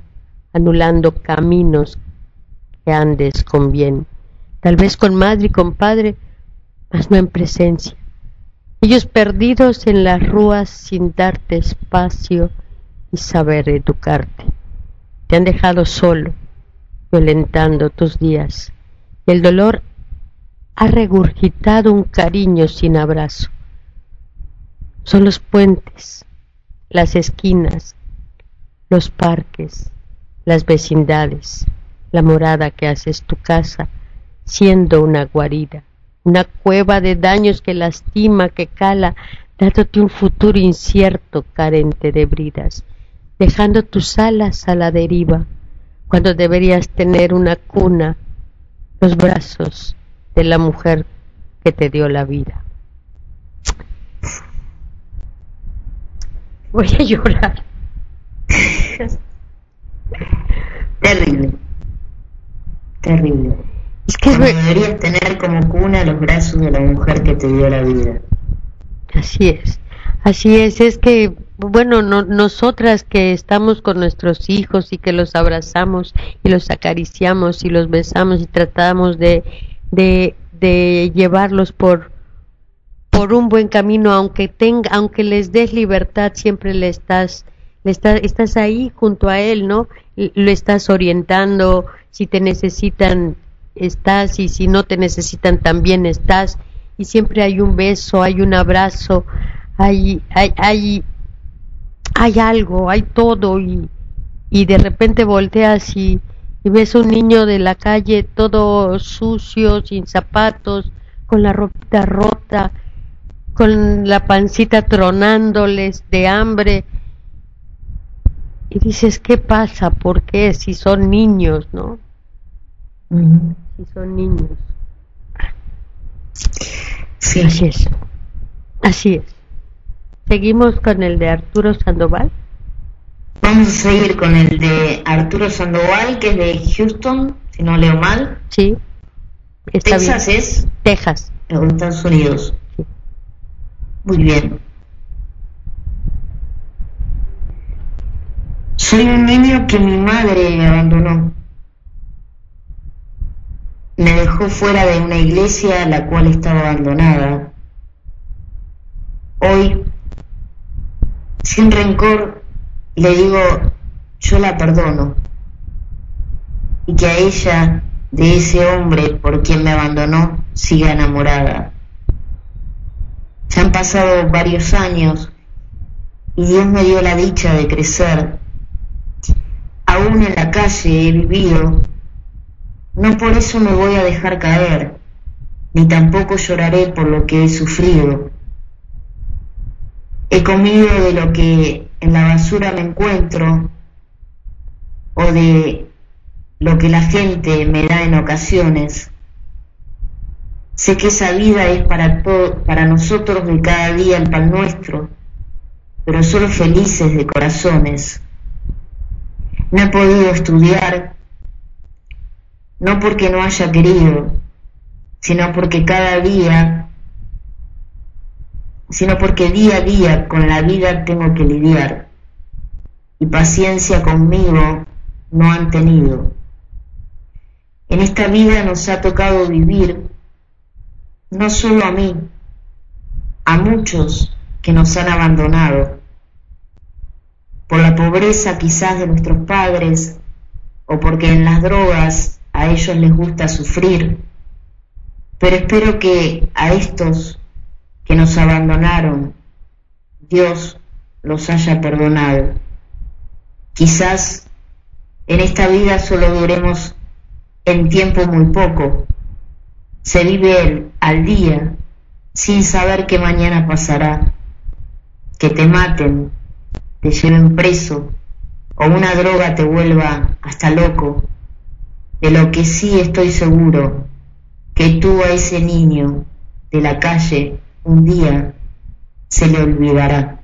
anulando caminos que andes con bien, tal vez con madre y con padre, mas no en presencia. Ellos perdidos en las rúas sin darte espacio y saber educarte. Te han dejado solo, violentando tus días, y el dolor ha regurgitado un cariño sin abrazo. Son los puentes, las esquinas, los parques, las vecindades, la morada que haces tu casa, siendo una guarida, una cueva de daños que lastima, que cala, dándote un futuro incierto, carente de bridas, dejando tus alas a la deriva, cuando deberías tener una cuna, los brazos de la mujer que te dio la vida. Voy a llorar. Terrible, terrible. Es que Cuando deberías tener como cuna los brazos de la mujer que te dio la vida. Así es, así es, es que, bueno, no, nosotras que estamos con nuestros hijos y que los abrazamos y los acariciamos y los besamos y tratamos de, de, de llevarlos por, por un buen camino, aunque tenga, aunque les des libertad, siempre le estás, le estás, estás ahí junto a él, ¿no? Lo estás orientando, si te necesitan estás, y si no te necesitan también estás, y siempre hay un beso, hay un abrazo, hay hay hay, hay algo, hay todo, y, y de repente volteas y, y ves un niño de la calle todo sucio, sin zapatos, con la ropita rota, con la pancita tronándoles de hambre, y dices, ¿qué pasa? ¿Por qué? Si son niños, ¿no? Uh-huh. Si son niños. Sí. Así es. Así es. Seguimos con el de Arturo Sandoval. Vamos a seguir con el de Arturo Sandoval, que es de Houston, si no leo mal. Sí. Está Texas bien. es. Texas. En Estados Unidos. Sí. Muy bien. Soy un niño que mi madre me abandonó. Me dejó fuera de una iglesia la cual estaba abandonada. Hoy, sin rencor, le digo, yo la perdono, y que a ella, de ese hombre por quien me abandonó, siga enamorada. Ya han pasado varios años y Dios me dio la dicha de crecer. Aún en la calle he vivido. No por eso me voy a dejar caer, ni tampoco lloraré por lo que he sufrido. He comido de lo que en la basura me encuentro, o de lo que la gente me da en ocasiones. Sé que esa vida es para, to- para nosotros de cada día el pan nuestro, pero solo felices de corazones. No he podido estudiar, no porque no haya querido, sino porque cada día, sino porque día a día con la vida tengo que lidiar, y paciencia conmigo no han tenido. En esta vida nos ha tocado vivir, no solo a mí, a muchos que nos han abandonado, por la pobreza quizás de nuestros padres, o porque en las drogas a ellos les gusta sufrir, pero espero que a estos que nos abandonaron, Dios los haya perdonado. Quizás en esta vida solo duremos en tiempo muy poco, se vive el, al día, sin saber qué mañana pasará, que te maten, te lleven preso, o una droga te vuelva hasta loco. De lo que sí estoy seguro, que tú a ese niño de la calle un día se le olvidará.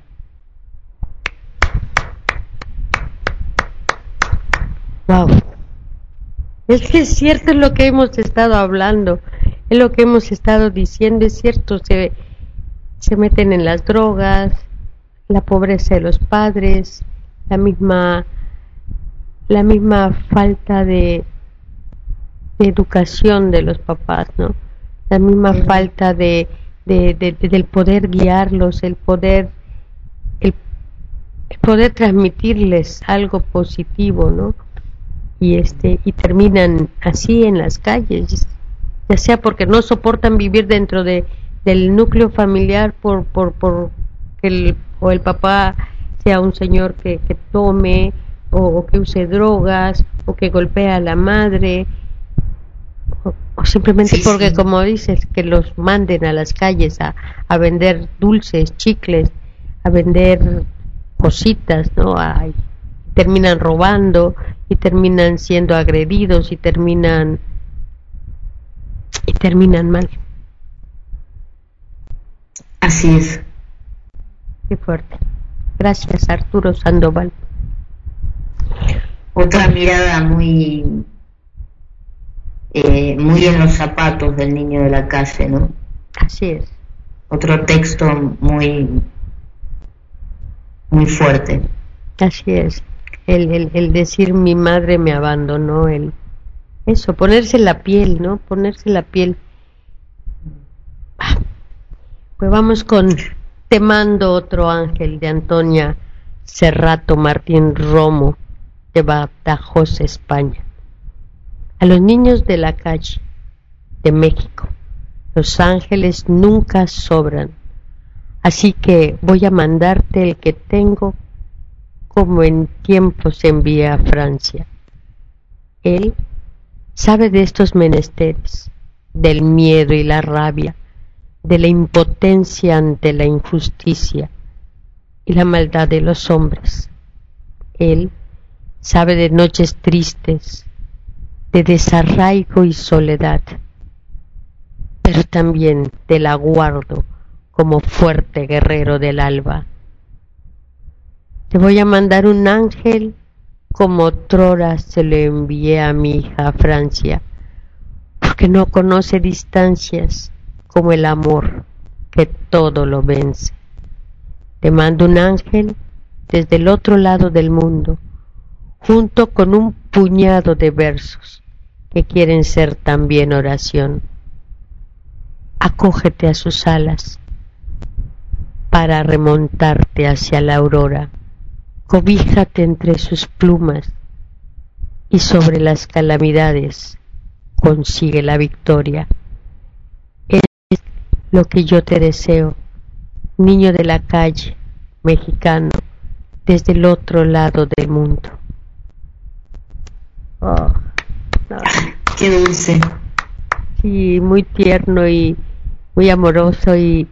Wow. Es que es cierto, es lo que hemos estado hablando, es lo que hemos estado diciendo, es cierto, se, se meten en las drogas, la pobreza de los padres, la misma la misma falta de, de educación de los papás, ¿no? La misma uh-huh. falta de, de, de, de del poder guiarlos, el poder el, el poder transmitirles algo positivo, ¿no? Y este y terminan así en las calles, ya sea porque no soportan vivir dentro de del núcleo familiar por por por que el o el papá sea un señor que, que tome o, o que use drogas o que golpea a la madre o, o simplemente sí, porque sí. como dices que los manden a las calles a, a vender dulces, chicles, a vender cositas, ¿no? A, terminan robando y terminan siendo agredidos y terminan y terminan mal. Así es. Qué fuerte. Gracias, Arturo Sandoval. Otra mirada muy eh, muy en los zapatos del niño de la calle, ¿no? Así es. Otro texto muy muy fuerte. Así es. El, el, el decir mi madre me abandonó, el eso, ponerse la piel, ¿no? Ponerse la piel. Pues vamos con Te mando otro ángel de Antonia Cerrato Martín Romo de Badajoz, España. A los niños de la calle de México, los ángeles nunca sobran, así que voy a mandarte el que tengo como en tiempo se envía a Francia. Él sabe de estos menesteres, del miedo y la rabia, de la impotencia ante la injusticia y la maldad de los hombres. Él sabe de noches tristes, de desarraigo y soledad, pero también del aguardo como fuerte guerrero del alba. Te voy a mandar un ángel como otrora se lo envié a mi hija Francia, porque no conoce distancias como el amor que todo lo vence. Te mando un ángel desde el otro lado del mundo, junto con un puñado de versos que quieren ser también oración. Acógete a sus alas para remontarte hacia la aurora. Cobíjate entre sus plumas y sobre las calamidades consigue la victoria. Es lo que yo te deseo, niño de la calle, mexicano, desde el otro lado del mundo. Oh, no. Qué dulce. Sí, muy tierno y muy amoroso y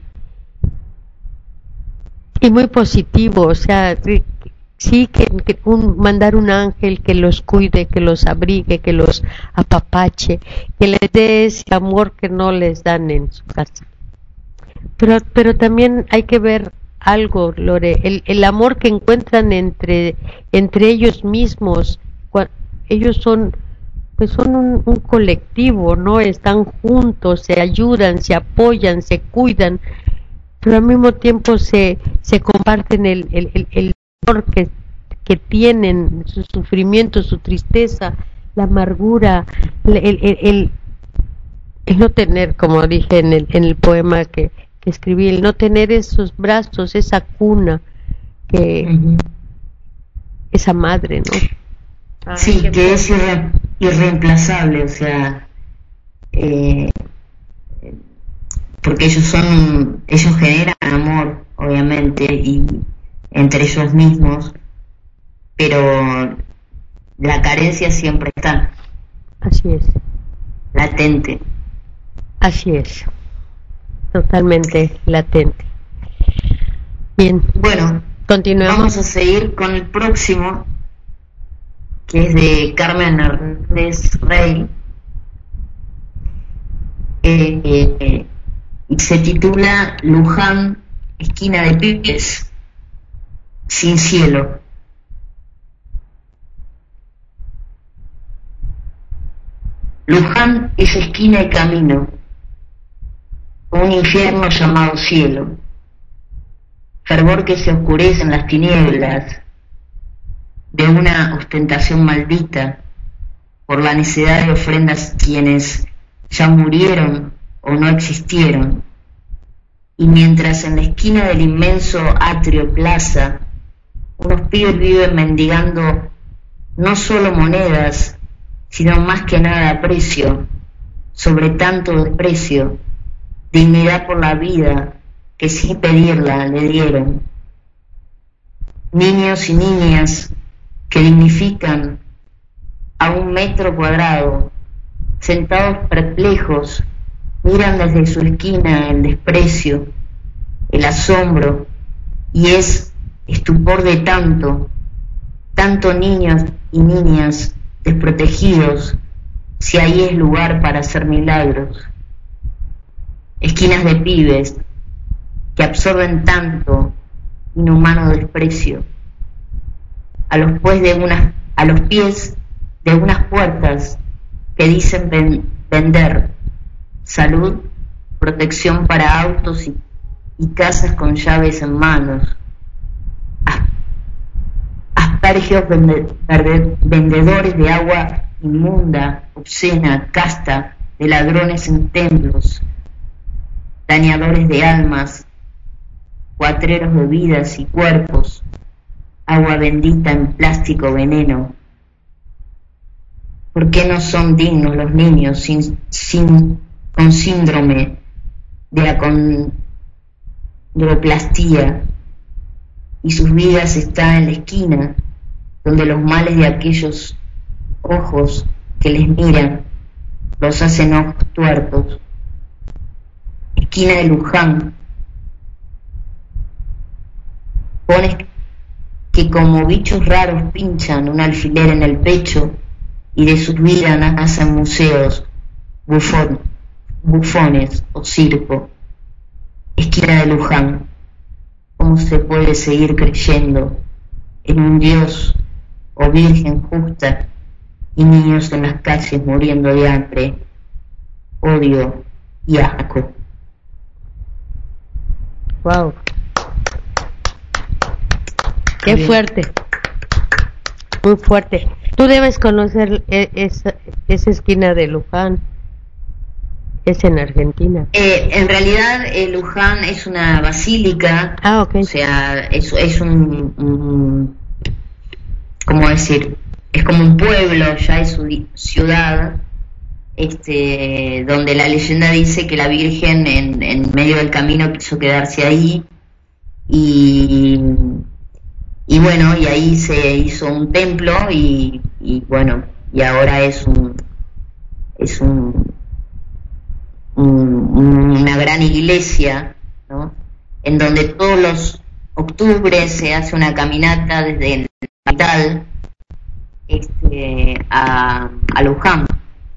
y muy positivo, o sea, sí que, que un, mandar un ángel que los cuide, que los abrigue, que los apapache, que les dé ese amor que no les dan en su casa. Pero, pero también hay que ver algo, Lore, el, el amor que encuentran entre, entre ellos mismos. Ellos son, pues son un, un colectivo, ¿no? Están juntos, se ayudan, se apoyan, se cuidan, pero al mismo tiempo se, se comparten el, el, el, el dolor que, que tienen, su sufrimiento, su tristeza, la amargura, el, el, el, el no tener, como dije en el, en el poema que, que escribí, el no tener esos brazos, esa cuna, que uh-huh. esa madre, ¿no? Ah, sí, que fue. Es irre, irreemplazable, o sea, eh, porque ellos son, ellos generan amor, obviamente, y entre ellos mismos, pero la carencia siempre está. Así es. Latente. Así es. Totalmente latente. Bien. Bueno, continuamos. Vamos a seguir con el próximo, que es de Carmen Hernández Rey. Eh, eh, y se titula Luján, esquina de pibes sin cielo. Luján es esquina y camino, un infierno llamado cielo, fervor que se oscurece en las tinieblas, de una ostentación maldita por la necesidad de ofrendas quienes ya murieron o no existieron. Y mientras en la esquina del inmenso atrio plaza unos pibes viven mendigando no solo monedas, sino más que nada precio, sobre tanto desprecio, dignidad por la vida que sin pedirla le dieron. Niños y niñas que dignifican a un metro cuadrado, sentados perplejos, miran desde su esquina el desprecio, el asombro, y es estupor de tanto, tanto niños y niñas desprotegidos, si ahí es lugar para hacer milagros. Esquinas de pibes que absorben tanto inhumano desprecio, a los, pues de unas, a los pies de unas puertas que dicen ven, vender salud, protección para autos y, y casas con llaves en manos, aspergios vende, vende, vendedores de agua inmunda, obscena, casta, de ladrones en templos, dañadores de almas, cuatreros de vidas y cuerpos, agua bendita en plástico veneno. ¿Por qué no son dignos los niños sin, sin, con síndrome de acondroplastía y sus vidas están en la esquina donde los males de aquellos ojos que les miran los hacen ojos tuertos? Esquina de Luján, pones que como bichos raros pinchan un alfiler en el pecho y de sus vidas nacen museos, bufón, bufones o circo. Esquina de Luján, ¿cómo se puede seguir creyendo en un Dios o Virgen justa y niños en las calles muriendo de hambre, odio y asco? Wow. Qué fuerte. Muy fuerte. Tú debes conocer esa, esa esquina de Luján. Es en Argentina. Eh, en realidad eh, Luján es una basílica. Ah, ok. O sea, es, es un, un, ¿cómo decir? Es como un pueblo, ya es su ciudad, este, donde la leyenda dice que la Virgen en, en medio del camino quiso quedarse ahí y, y bueno, y ahí se hizo un templo y, y bueno, y ahora es un es un Un, una gran iglesia, ¿no? En donde todos los octubres se hace una caminata desde la capital este, a, a Luján,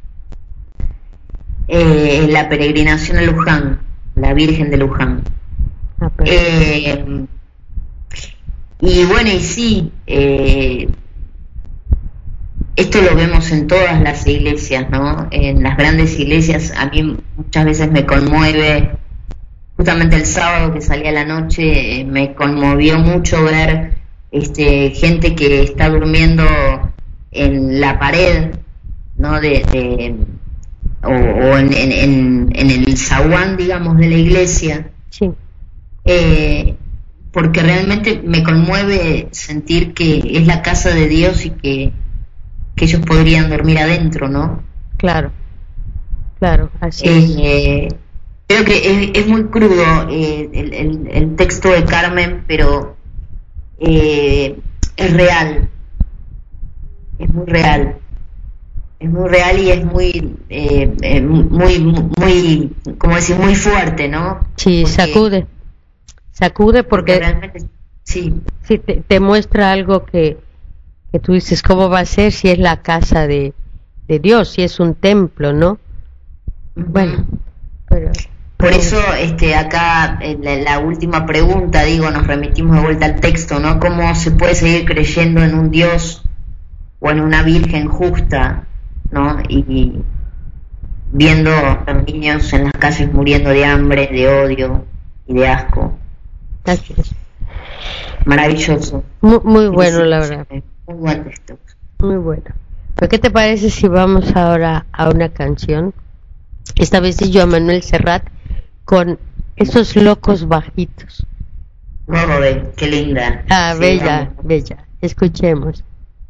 eh, la peregrinación a Luján, la Virgen de Luján. Ah, eh, y bueno, y sí, eh, esto lo vemos en todas las iglesias, ¿no? En las grandes iglesias a mí muchas veces me conmueve, justamente el sábado que salí a la noche, eh, me conmovió mucho ver este, gente que está durmiendo en la pared, ¿no? De, de, o o en, en, en, en el zaguán, digamos, de la iglesia. Sí. Eh, porque realmente me conmueve sentir que es la casa de Dios y que que ellos podrían dormir adentro, ¿no? Claro, claro, así eh, es. Eh, creo que es, es muy crudo eh, el, el, el texto de Carmen, pero eh, es real, es muy real, es muy real y es muy, eh, eh, muy, muy, como decir, muy fuerte, ¿no? Sí, porque, sacude, sacude porque, porque realmente, sí, sí te, te muestra algo que que tú dices, ¿cómo va a ser si es la casa de, de Dios, si es un templo, ¿no? Bueno, pero... Por eso este, acá en la, la última pregunta, digo, nos remitimos de vuelta al texto, ¿no? ¿Cómo se puede seguir creyendo en un Dios o en una Virgen justa, ¿no? Y, y viendo a los niños en las calles muriendo de hambre, de odio y de asco. Gracias. Maravilloso. Muy, muy bueno, la verdad. Muy buen texto. Muy bueno. ¿Pero qué te parece si vamos ahora a una canción? Esta vez es Joan Manuel Serrat con Esos locos bajitos. No, ve, qué linda. Ah, Sí, bella, vamos. bella. Escuchemos.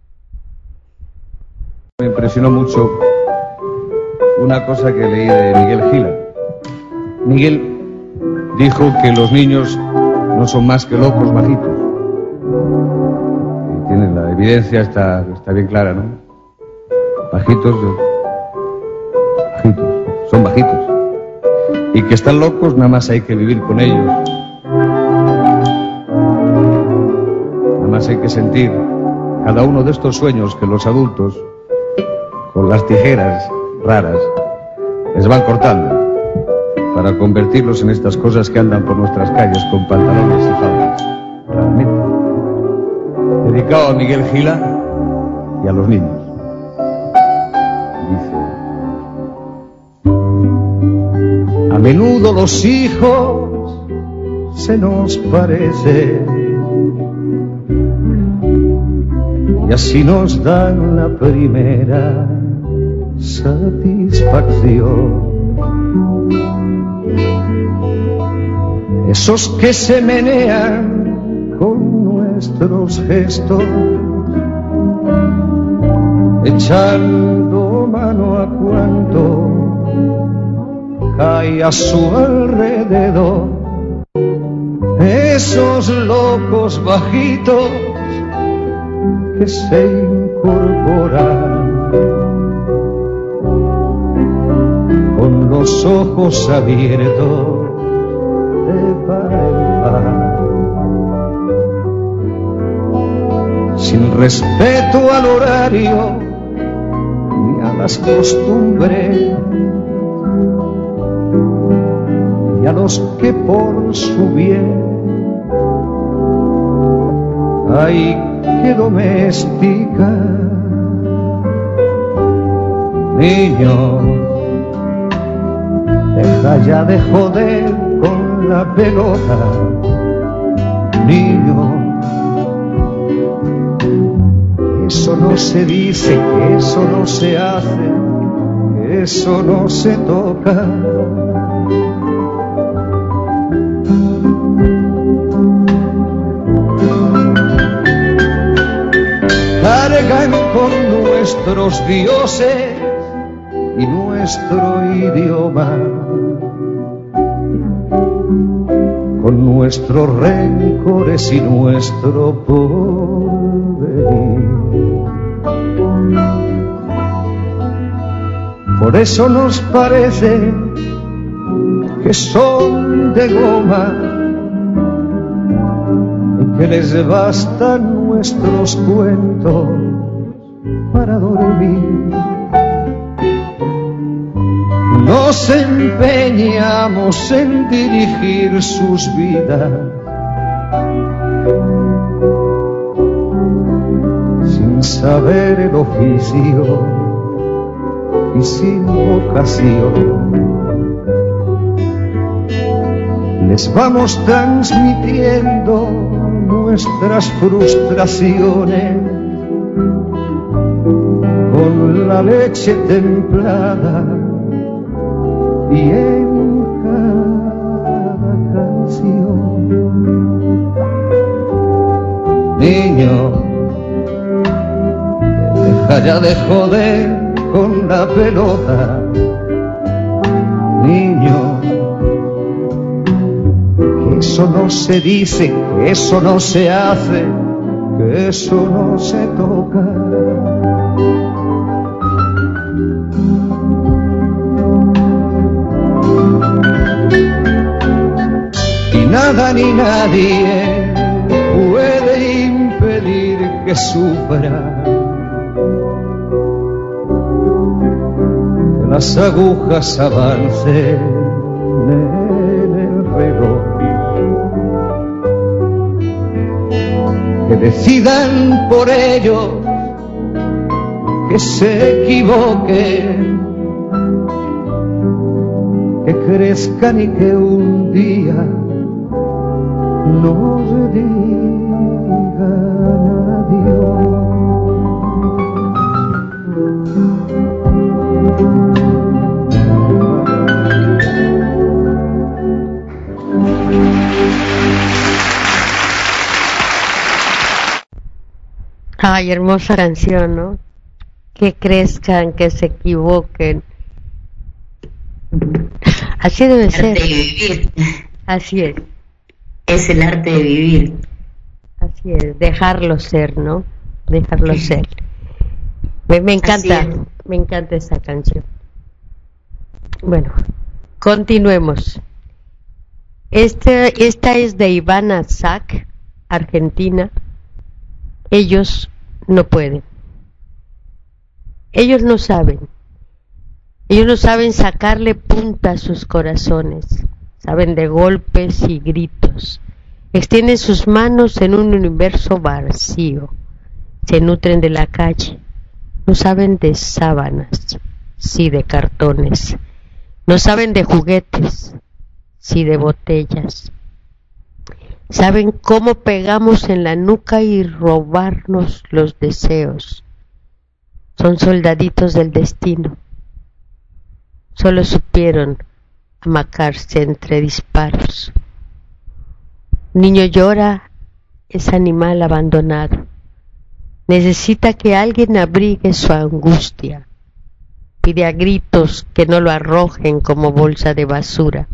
Me impresionó mucho una cosa que leí de Miguel Gila. Miguel dijo que los niños no son más que locos bajitos. Y tiene la evidencia, está, está bien clara, ¿no? Bajitos, bajitos, son bajitos. Y que están locos, nada más hay que vivir con ellos. Nada más hay que sentir cada uno de estos sueños que los adultos, con las tijeras raras, les van cortando para convertirlos en estas cosas que andan por nuestras calles con pantalones y faldas. Realmente. Dedicado a Miguel Gila y a los niños. Dice: a menudo los hijos se nos parecen y así nos dan la primera satisfacción. Esos que se menean con nuestros gestos, echando mano a cuanto cae a su alrededor. Esos locos bajitos que se incorporan con los ojos abiertos de par en par, sin respeto al horario ni a las costumbres, y a los que por su bien hay que domesticar. Niño, deja ya de joder con la pelota. Niño, eso no se dice, que eso no se hace, que eso no se toca. Cargan con nuestros dioses y nuestro idioma, con nuestros rencores y nuestro porvenir. Por eso nos parece que son de goma y que les bastan nuestros cuentos para dormir. Nos empeñamos en dirigir sus vidas sin saber el oficio y sin vocación. Les vamos transmitiendo nuestras frustraciones con la leche templada y en cada canción. Niño, deja ya de joder con la pelota. Niño, que eso no se dice, que eso no se hace, que eso no se toca. Nada ni nadie puede impedir que sufra, que las agujas avancen en el reloj, que decidan por ellos, que se equivoquen, que crezcan y que un día nos digan adiós. Ay, hermosa canción, ¿no? Que crezcan, que se equivoquen. Así debe El ser. arte de vivir. Así es. Es el arte de vivir. Así es, dejarlo ser, ¿no? Dejarlo Sí. ser. Me, me encanta, Así es. me encanta esa canción. Bueno, continuemos. Este, esta es de Ivana Zak, Argentina. Ellos no pueden. Ellos no saben. Ellos no saben sacarle punta a sus corazones. Saben de golpes y gritos. Extienden sus manos en un universo vacío. Se nutren de la calle. No saben de sábanas, sí de cartones. No saben de juguetes, sí de botellas. Saben cómo pegamos en la nuca y robarnos los deseos. Son soldaditos del destino. Solo supieron amacarse entre disparos. Un niño llora, es animal abandonado. Necesita que alguien abrigue su angustia. Pide a gritos que no lo arrojen como bolsa de basura.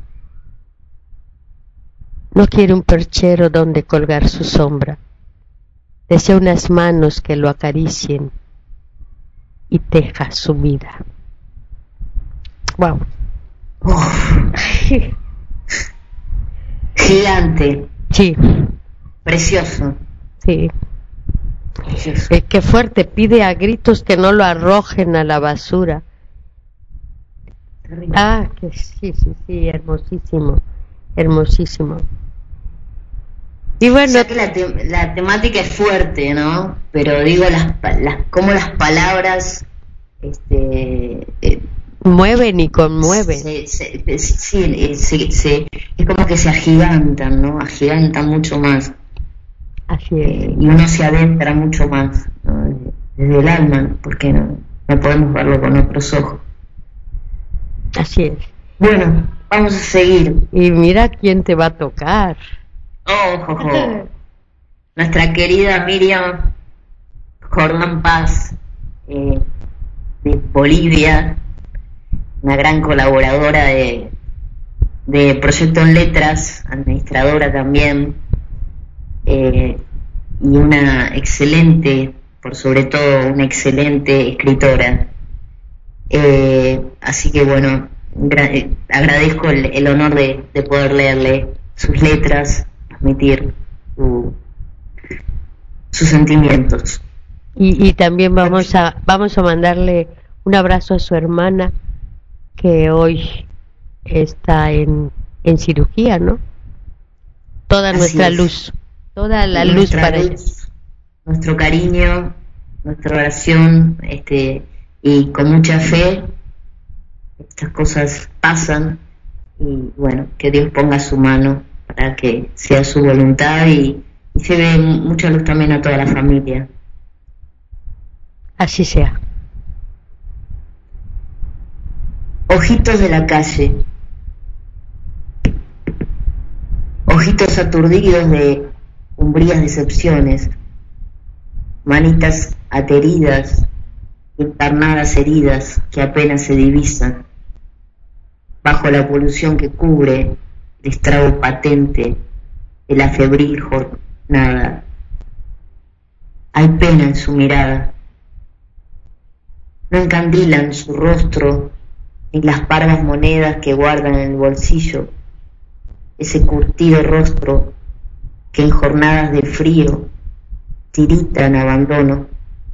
No quiere un perchero donde colgar su sombra. Desea unas manos que lo acaricien y teja su vida. Wow. Gigante. Sí, Precioso. sí. Precioso. Eh, qué fuerte, pide a gritos que no lo arrojen a la basura. Terrible. Ah, que sí, sí, sí, hermosísimo, hermosísimo. Y O bueno, sea que la, te- la temática es fuerte, ¿no? Pero digo, las, pa- las cómo las palabras este, eh, mueven y conmueven. se, se, eh, sí, eh, se- se- es como que se agigantan, ¿no? Agigantan mucho más. Así eh, es. y uno se adentra mucho más, ¿no? Desde el alma, porque no, no podemos verlo con nuestros ojos. Así es. Bueno, vamos a seguir. Y mira quién te va a tocar. Oh, jo, jo. Nuestra querida Miriam Jordán Paz, eh, de Bolivia, una gran colaboradora de, de Proyecto en Letras, administradora también, eh, y una excelente, por sobre todo una excelente escritora. Eh, así que bueno, gra- eh, agradezco el, el honor de, de poder leerle sus letras, transmitir su- sus sentimientos. Y, y también vamos a vamos a mandarle un abrazo a su hermana que hoy está en, en cirugía, ¿no? Toda Así nuestra es. luz, toda la luz Nuestra para ella. luz, nuestro cariño, nuestra oración, este, y con mucha fe estas cosas pasan, y bueno, que Dios ponga su mano para que sea su voluntad y, y se ve mucha luz también a toda la familia. Así sea. Ojitos de la calle, ojitos aturdidos de umbrías decepciones, manitas ateridas, encarnadas heridas que apenas se divisan, bajo la polución que cubre el estrago patente de la febril jornada. Hay pena en su mirada, no encandilan su rostro ni las pardas monedas que guardan en el bolsillo, ese curtido rostro que en jornadas de frío tirita en abandono.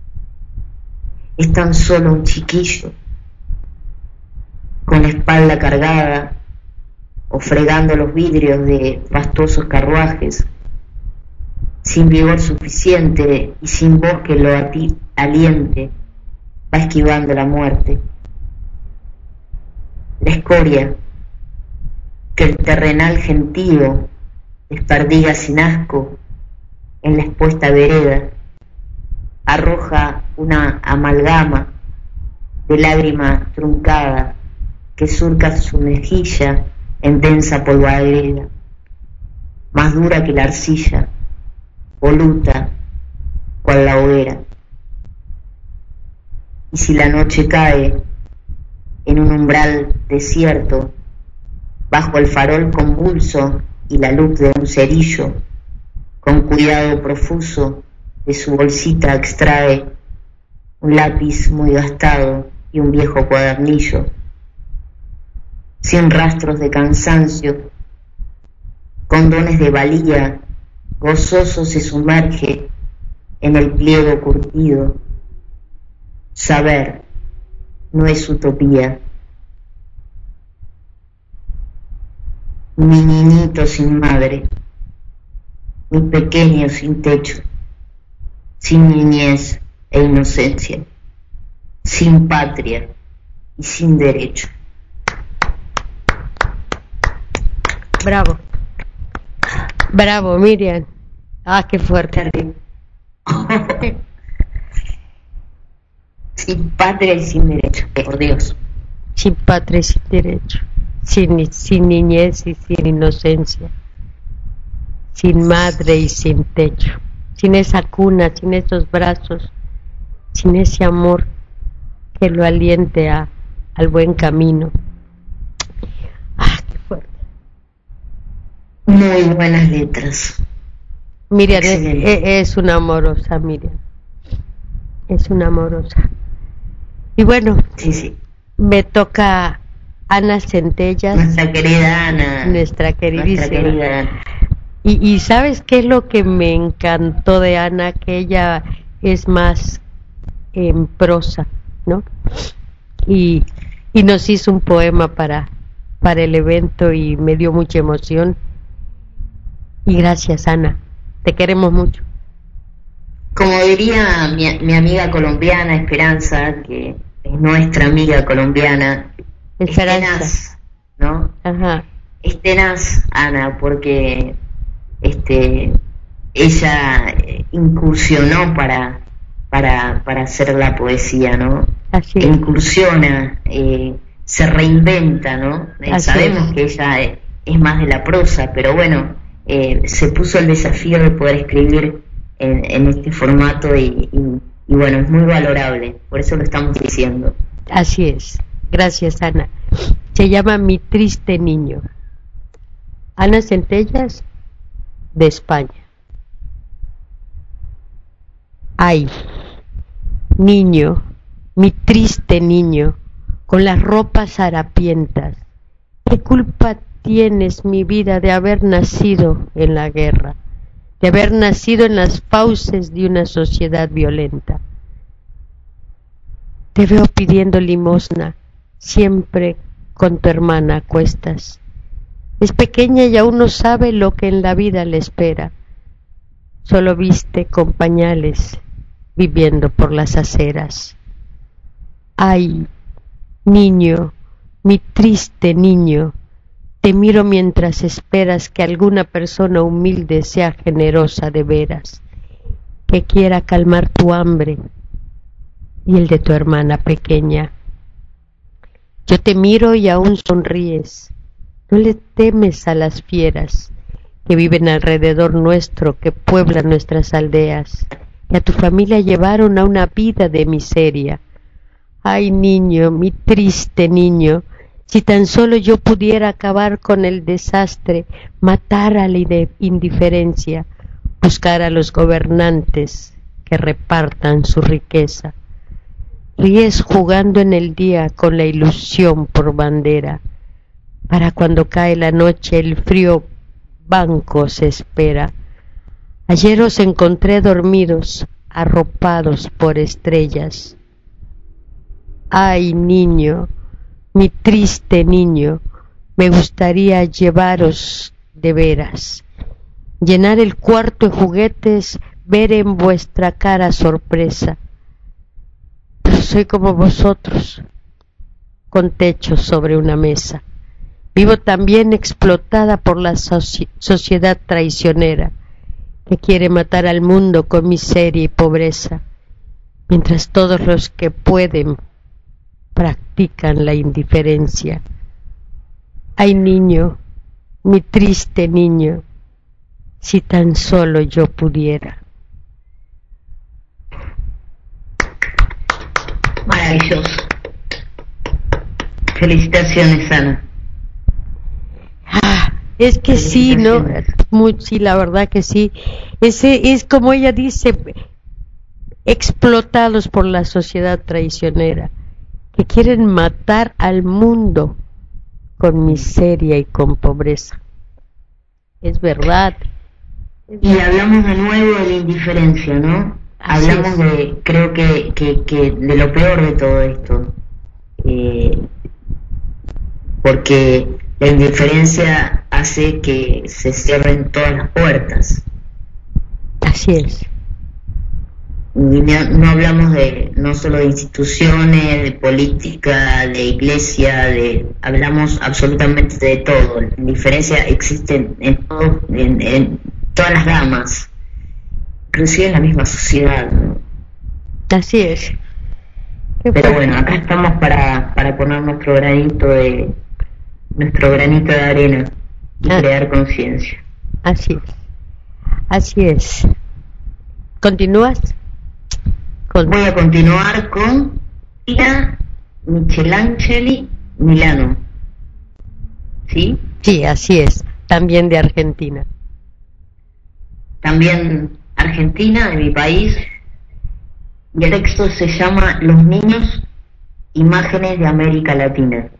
Es tan solo un chiquillo, con la espalda cargada o fregando los vidrios de fastuosos carruajes, sin vigor suficiente y sin voz que lo ati- aliente, va esquivando la muerte. La escoria que el terrenal gentío desperdiga sin asco en la expuesta vereda, arroja una amalgama de lágrima truncada que surca su mejilla en densa polvadera, más dura que la arcilla, voluta cual la hoguera. y si la noche cae en un umbral desierto, bajo el farol convulso y la luz de un cerillo, con cuidado profuso de su bolsita extrae un lápiz muy gastado y un viejo cuadernillo. Sin rastros de cansancio, con dones de valía, gozoso se sumerge en el pliego curtido. Saber no es utopía. Mi niñito sin madre, mi pequeño sin techo, sin niñez e inocencia, sin patria y sin derecho. Bravo. Bravo, Miriam. Ah, qué fuerte. Sin patria y sin derecho, por Dios. Sin patria y sin derecho. Sin, sin niñez y sin inocencia. Sin madre y sin techo. Sin esa cuna, sin esos brazos. Sin ese amor que lo aliente a, al buen camino. Ah, qué fuerte. Muy buenas letras. Miriam es, es una amorosa, Miriam. Es una amorosa. Y bueno, sí, sí. Me toca Ana Centellas. Nuestra querida Ana. Nuestra queridísima. Nuestra querida Ana. Y, y ¿sabes qué es lo que me encantó de Ana? Que ella es más en prosa, ¿no? Y, y nos hizo un poema para, para el evento y me dio mucha emoción. Y gracias, Ana. Te queremos mucho. Como diría mi, mi amiga colombiana Esperanza, que es nuestra amiga colombiana, Esperanza, es tenaz, ¿no? Ajá. Es tenaz, Ana, porque este ella incursionó para para para hacer la poesía, ¿no? Así. Incursiona, eh, se reinventa, ¿no? Eh, sabemos es. que ella es, es más de la prosa, pero bueno, eh, se puso el desafío de poder escribir en, en este formato y, y, y bueno, es muy valorable, por eso lo estamos diciendo. Así es. Gracias, Ana. Se llama Mi triste niño. Ana Centellas, de España. Ay, niño, mi triste niño, con las ropas harapientas, ¿qué culpa tienes, mi vida, de haber nacido en la guerra, de haber nacido en las fauces de una sociedad violenta? Te veo pidiendo limosna, siempre con tu hermana a cuestas. Es pequeña y aún no sabe lo que en la vida le espera. Solo viste con pañales, viviendo por las aceras. Ay, niño, mi triste niño, te miro mientras esperas que alguna persona humilde sea generosa de veras, que quiera calmar tu hambre y el de tu hermana pequeña. Yo te miro y aún sonríes, no le temes a las fieras que viven alrededor nuestro, que pueblan nuestras aldeas, y a tu familia llevaron a una vida de miseria. Ay, niño, mi triste niño, si tan solo yo pudiera acabar con el desastre, matar a la indiferencia, buscar a los gobernantes que repartan su riqueza. Ríes jugando en el día con la ilusión por bandera, para cuando cae la noche el frío banco se espera. Ayer os encontré dormidos, arropados por estrellas. Ay, niño, mi triste niño, me gustaría llevaros de veras, llenar el cuarto de juguetes, ver en vuestra cara sorpresa. Pero soy como vosotros, con techo sobre una mesa. Vivo también explotada por la soci- sociedad traicionera, que quiere matar al mundo con miseria y pobreza, mientras todos los que pueden practican la indiferencia. Ay, niño, mi triste niño, si tan solo yo pudiera. Maravilloso. Felicitaciones, Ana. Ah, es que sí, ¿no? Muy, sí, la verdad que sí. Ese es como ella dice, explotados por la sociedad traicionera, que quieren matar al mundo con miseria y con pobreza. Es verdad. Y hablamos de nuevo de la indiferencia, ¿no? Así Hablamos es. de, creo que, que, que de lo peor de todo esto. Eh, porque la indiferencia hace que se cierren todas las puertas. Así es. Y no, no hablamos de no solo de instituciones, de política, de iglesia, de hablamos absolutamente de todo. La indiferencia existe en, en, todo, en, en todas las gamas, inclusive en la misma sociedad, ¿no? Así es. Qué Pero fuerte. bueno, acá estamos para, para poner nuestro granito de nuestro granito de arena y Ah. crear conciencia. Así es. Así es. ¿Continúas? Con... Voy a continuar con Ira Michelangeli Milano. ¿Sí? Sí, así es. También de Argentina. También Argentina, de mi país. Y el texto se llama Los niños, imágenes de América Latina.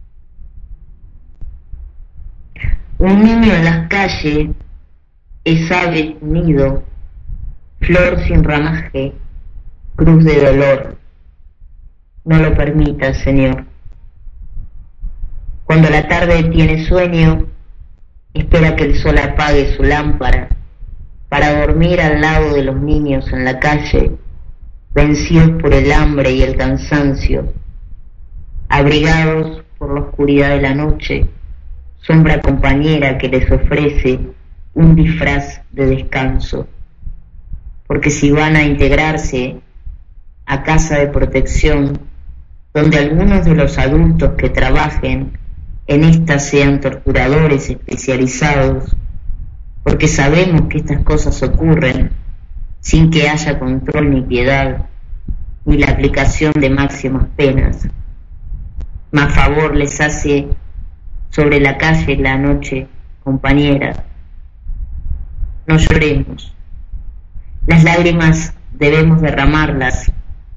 Un niño en las calles es ave nido, flor sin ramaje, cruz de dolor. No lo permita, Señor. Cuando la tarde tiene sueño, espera que el sol apague su lámpara para dormir al lado de los niños en la calle, vencidos por el hambre y el cansancio, abrigados por la oscuridad de la noche, sombra compañera que les ofrece un disfraz de descanso, porque si van a integrarse a casa de protección, donde algunos de los adultos que trabajen en esta sean torturadores especializados, porque sabemos que estas cosas ocurren sin que haya control ni piedad, ni la aplicación de máximas penas. Más favor les hace sobre la calle la noche, compañera. No lloremos. Las lágrimas debemos derramarlas,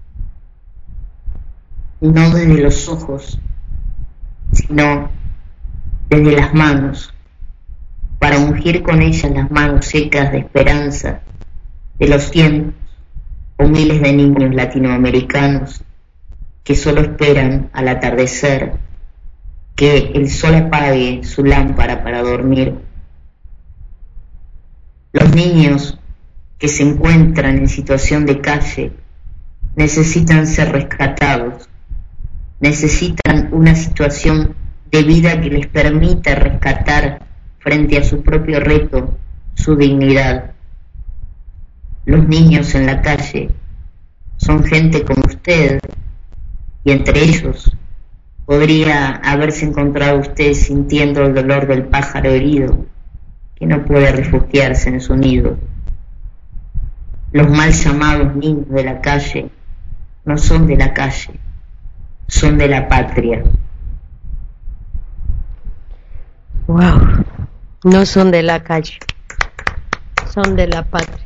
no desde los ojos, sino desde las manos, para ungir con ellas las manos secas de esperanza de los cientos o miles de niños latinoamericanos que solo esperan al atardecer que el sol apague su lámpara para dormir. Los niños que se encuentran en situación de calle necesitan ser rescatados, necesitan una situación de vida que les permita rescatar frente a su propio reto su dignidad. Los niños en la calle son gente como usted, y entre ellos podría haberse encontrado usted sintiendo el dolor del pájaro herido que no puede refugiarse en su nido. Los mal llamados niños de la calle no son de la calle, son de la patria. Wow. No son de la calle, son de la patria.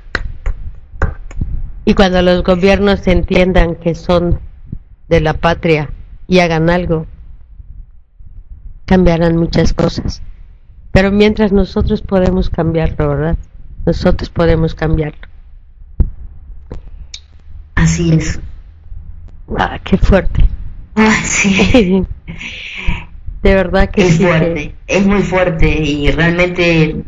Y cuando los gobiernos entiendan que son de la patria y hagan algo, cambiarán muchas cosas. Pero mientras nosotros podemos cambiarlo, ¿verdad? Nosotros podemos cambiarlo. Así es. Ah, qué fuerte. Ah, sí. De verdad que es sí. fuerte, Que... es muy fuerte y realmente,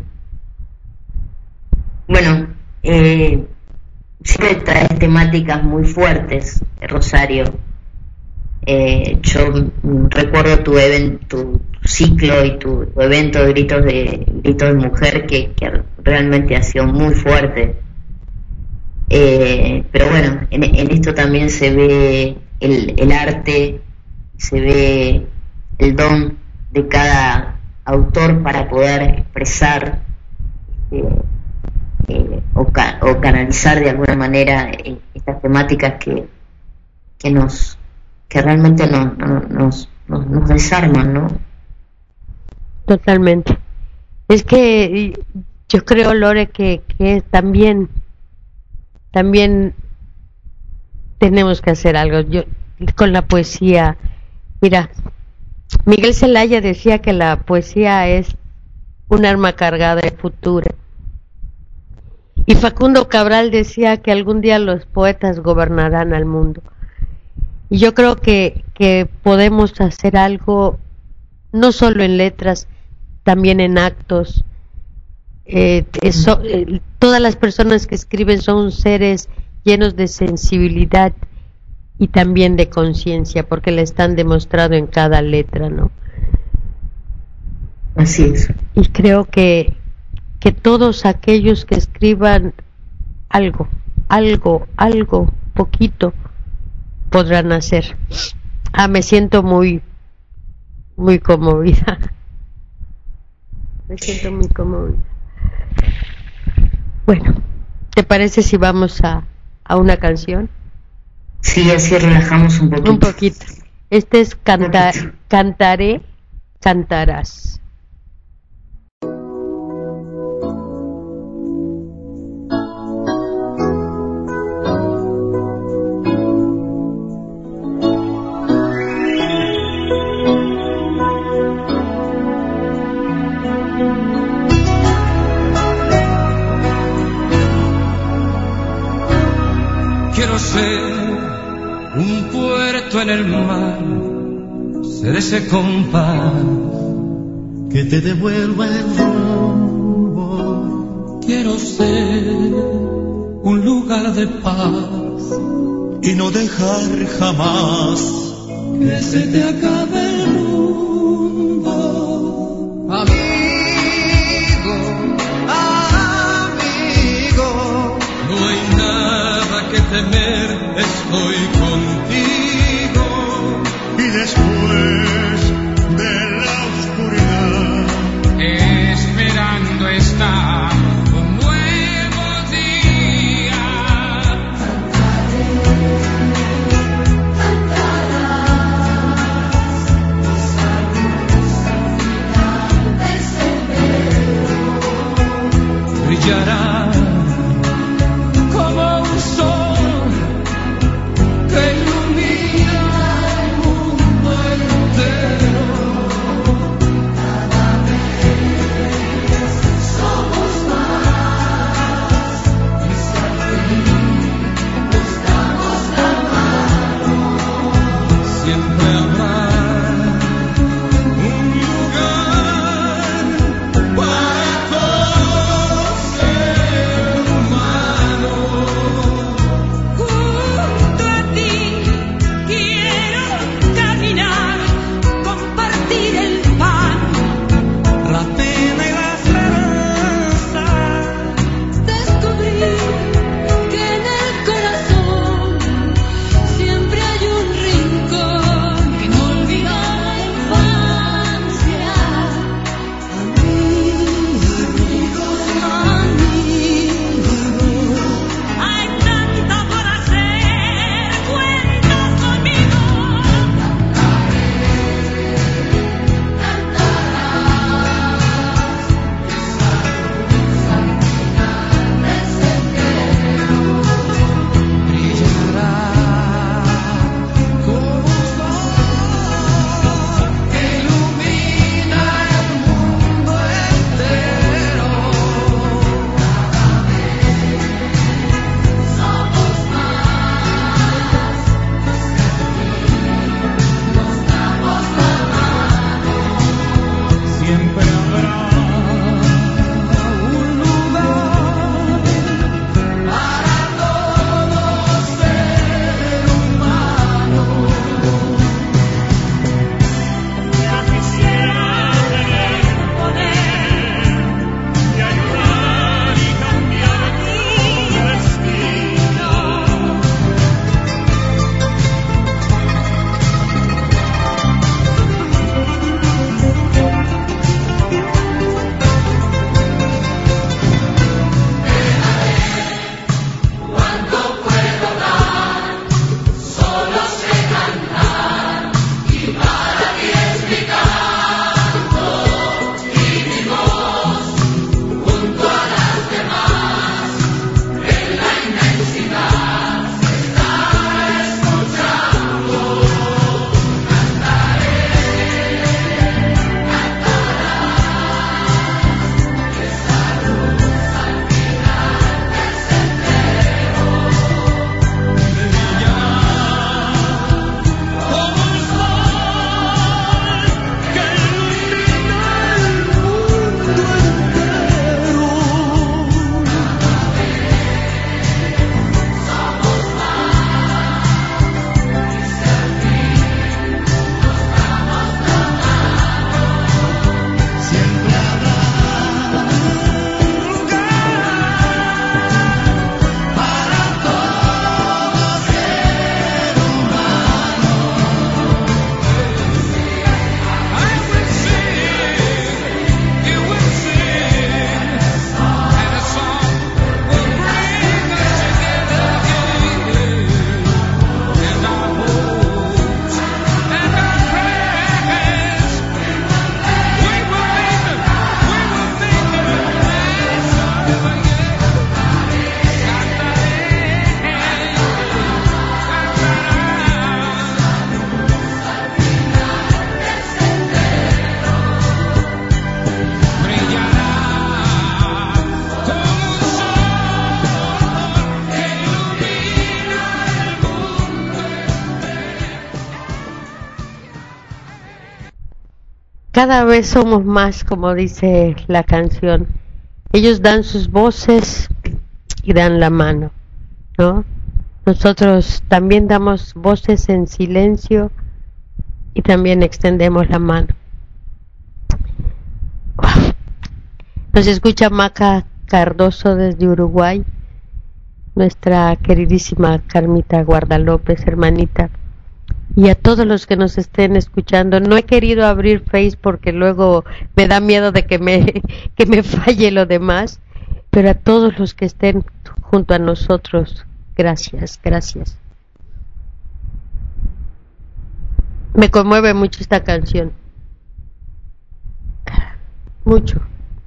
bueno, eh, siempre trae temáticas muy fuertes, Rosario. Eh, yo recuerdo tu evento, tu ciclo y tu, tu evento de gritos de gritos de mujer que, que realmente ha sido muy fuerte. Eh, pero bueno, en, en esto también se ve el, el arte, se ve el don de cada autor para poder expresar eh, eh, o, ca- o canalizar de alguna manera eh, estas temáticas que, que nos que realmente nos, nos, nos, nos desarman, ¿no? Totalmente. Es que yo creo, Lore, que, que también también tenemos que hacer algo. Yo con la poesía, mira, Miguel Zelaya decía que la poesía es un arma cargada de futuro. Y Facundo Cabral decía que algún día los poetas gobernarán al mundo. Y yo creo que, que podemos hacer algo, no solo en letras, también en actos. Eh, eso, eh, todas las personas que escriben son seres llenos de sensibilidad y también de conciencia, porque la están demostrado en cada letra, ¿no? Así es. Y creo que, que todos aquellos que escriban algo, algo, algo, poquito, podrán hacer. Ah, me siento muy, muy conmovida. Me siento muy conmovida. Bueno, ¿te parece si vamos a, a una canción? Sí, así relajamos un poquito. Un poquito. Este es canta, Cantaré, Cantarás. Quiero ser un puerto en el mar, ser ese compás que te devuelva el rumbo. Quiero ser un lugar de paz y no dejar jamás que se te acabe el mundo. Amigo, amigo, no hay nada que temer, estoy contigo. Y después de la oscuridad, esperando está un nuevo día. Brillará como un sol que ilumina el mundo entero. Cada vez somos más y si al fin nos damos la mano, siempre habrá un lugar para todos. cada vez somos más, como dice la canción. Ellos dan sus voces y dan la mano, ¿no? Nosotros también damos voces en silencio y también extendemos la mano. Nos escucha Maca Cardoso desde Uruguay, nuestra queridísima Carmita Guardalópez, hermanita, y a todos los que nos estén escuchando. No he querido abrir Face porque luego me da miedo de que me, que me falle lo demás, pero a todos los que estén junto a nosotros, gracias, gracias. Me conmueve mucho esta canción, mucho.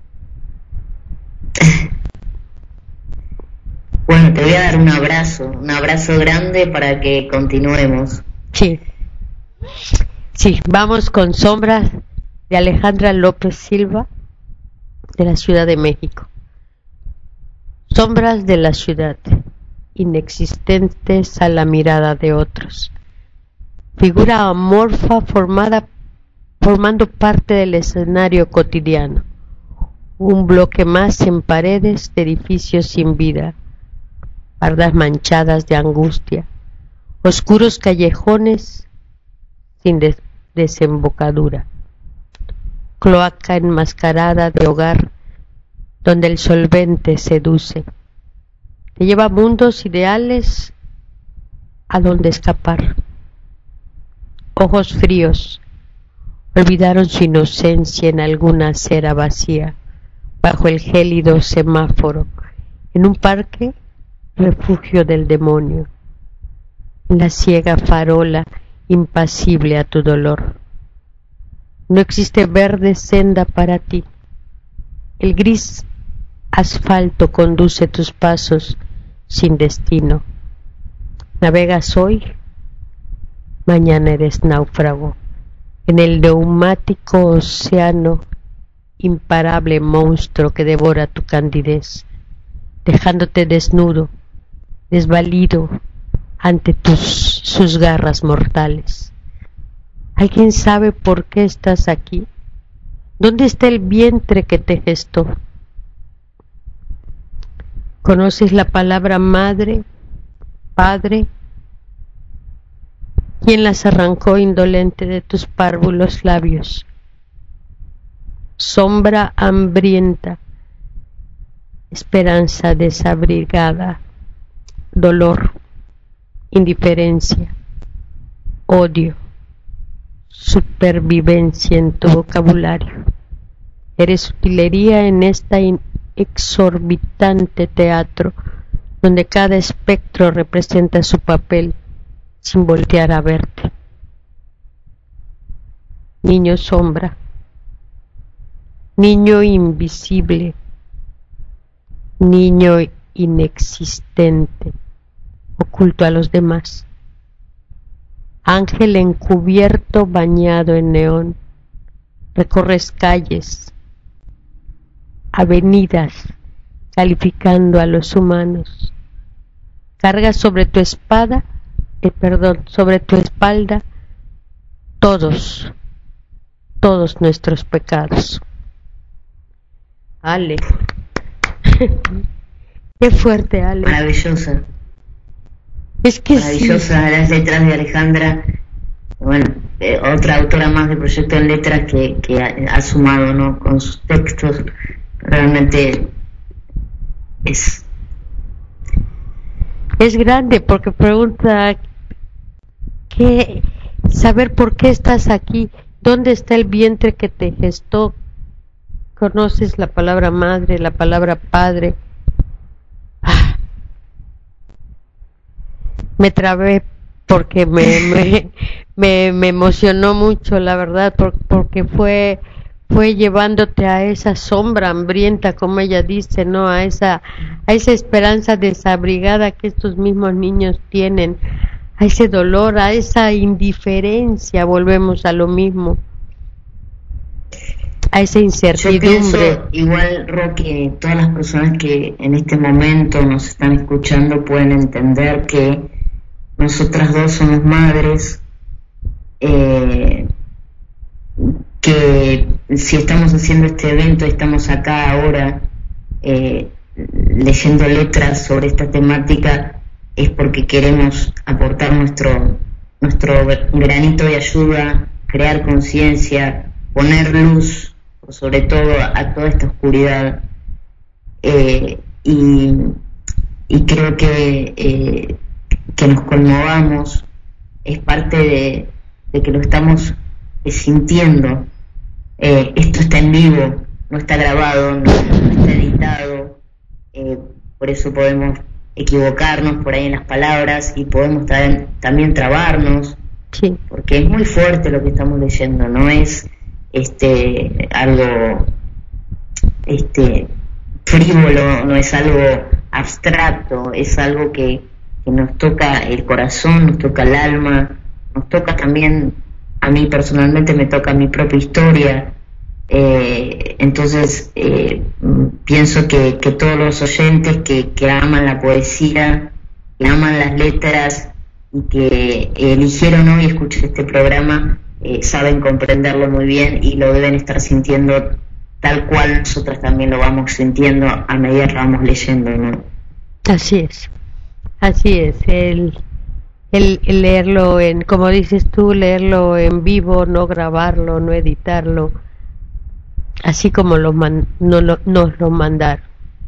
Bueno, te voy a dar un abrazo, un abrazo grande para que continuemos. Sí, sí, vamos con Sombras de Alejandra López Silva, de la Ciudad de México. Sombras de la ciudad, inexistentes a la mirada de otros. Figura amorfa formada, formando parte del escenario cotidiano. Un bloque más en paredes de edificios sin vida, bardas manchadas de angustia, oscuros callejones sin des- desembocadura, cloaca enmascarada de hogar donde el solvente seduce, te lleva a mundos ideales a donde escapar. Ojos fríos olvidaron su inocencia en alguna acera vacía, bajo el gélido semáforo, en un parque, refugio del demonio, en la ciega farola impasible a tu dolor. No existe verde senda para ti. El gris asfalto conduce tus pasos sin destino. Navegas hoy, mañana eres náufrago en el neumático océano, imparable monstruo que devora tu candidez, dejándote desnudo, desvalido ante tus sus garras mortales. ¿Alguien sabe por qué estás aquí? ¿Dónde está el vientre que te gestó? ¿Conoces la palabra madre, padre? ¿Quién las arrancó indolente de tus párvulos labios? Sombra hambrienta, esperanza desabrigada, dolor, indiferencia, odio, supervivencia en tu vocabulario. Eres utilería en esta exorbitante teatro donde cada espectro representa su papel sin voltear a verte. Niño sombra, niño invisible, niño inexistente, oculto a los demás. Ángel encubierto bañado en neón, recorres calles, avenidas, calificando a los humanos. Cargas sobre tu espada, eh, perdón, sobre tu espalda todos, todos nuestros pecados. Ale. Qué fuerte, Ale. Maravillosa. Es que Maravillosa, sí. Las letras de Alejandra, bueno, eh, otra autora más del proyecto en letras que, que ha, ha sumado, ¿no?, con sus textos. Realmente es es grande, porque pregunta que saber por qué estás aquí, dónde está el vientre que te gestó. Conoces la palabra madre, la palabra padre. Ah. Me trabé porque me me, me me emocionó mucho, la verdad, por, porque fue fue llevándote a esa sombra hambrienta, como ella dice, no, a esa a esa esperanza desabrigada que estos mismos niños tienen, a ese dolor, a esa indiferencia, volvemos a lo mismo, a esa incertidumbre. Yo pienso, igual, Roque, todas las personas que en este momento nos están escuchando pueden entender que nosotras dos somos madres, eh, que si estamos haciendo este evento, estamos acá ahora eh, leyendo letras sobre esta temática, es porque queremos aportar nuestro, nuestro granito de ayuda, crear conciencia, poner luz, sobre todo a toda esta oscuridad. Eh, y, y creo que eh, que nos conmovamos es parte de, de que lo estamos eh, sintiendo. Eh, esto está en vivo, no está grabado, no, no está editado, eh, por eso podemos equivocarnos por ahí en las palabras y podemos tra- también trabarnos, sí. Porque es muy fuerte lo que estamos leyendo, no es este algo este frívolo, no es algo abstracto, es algo que, que nos toca el corazón, nos toca el alma, nos toca también, a mí personalmente me toca mi propia historia. Eh, entonces eh, pienso que, que todos los oyentes que, que aman la poesía, que aman las letras y que eligieron hoy escuchar este programa, eh, saben comprenderlo muy bien y lo deben estar sintiendo tal cual nosotras también lo vamos sintiendo a medida que vamos leyendo, ¿no? Así es, así es, el, el, el leerlo en, como dices tú, leerlo en vivo, no grabarlo, no editarlo, así como lo man, no, lo, nos lo mandaron,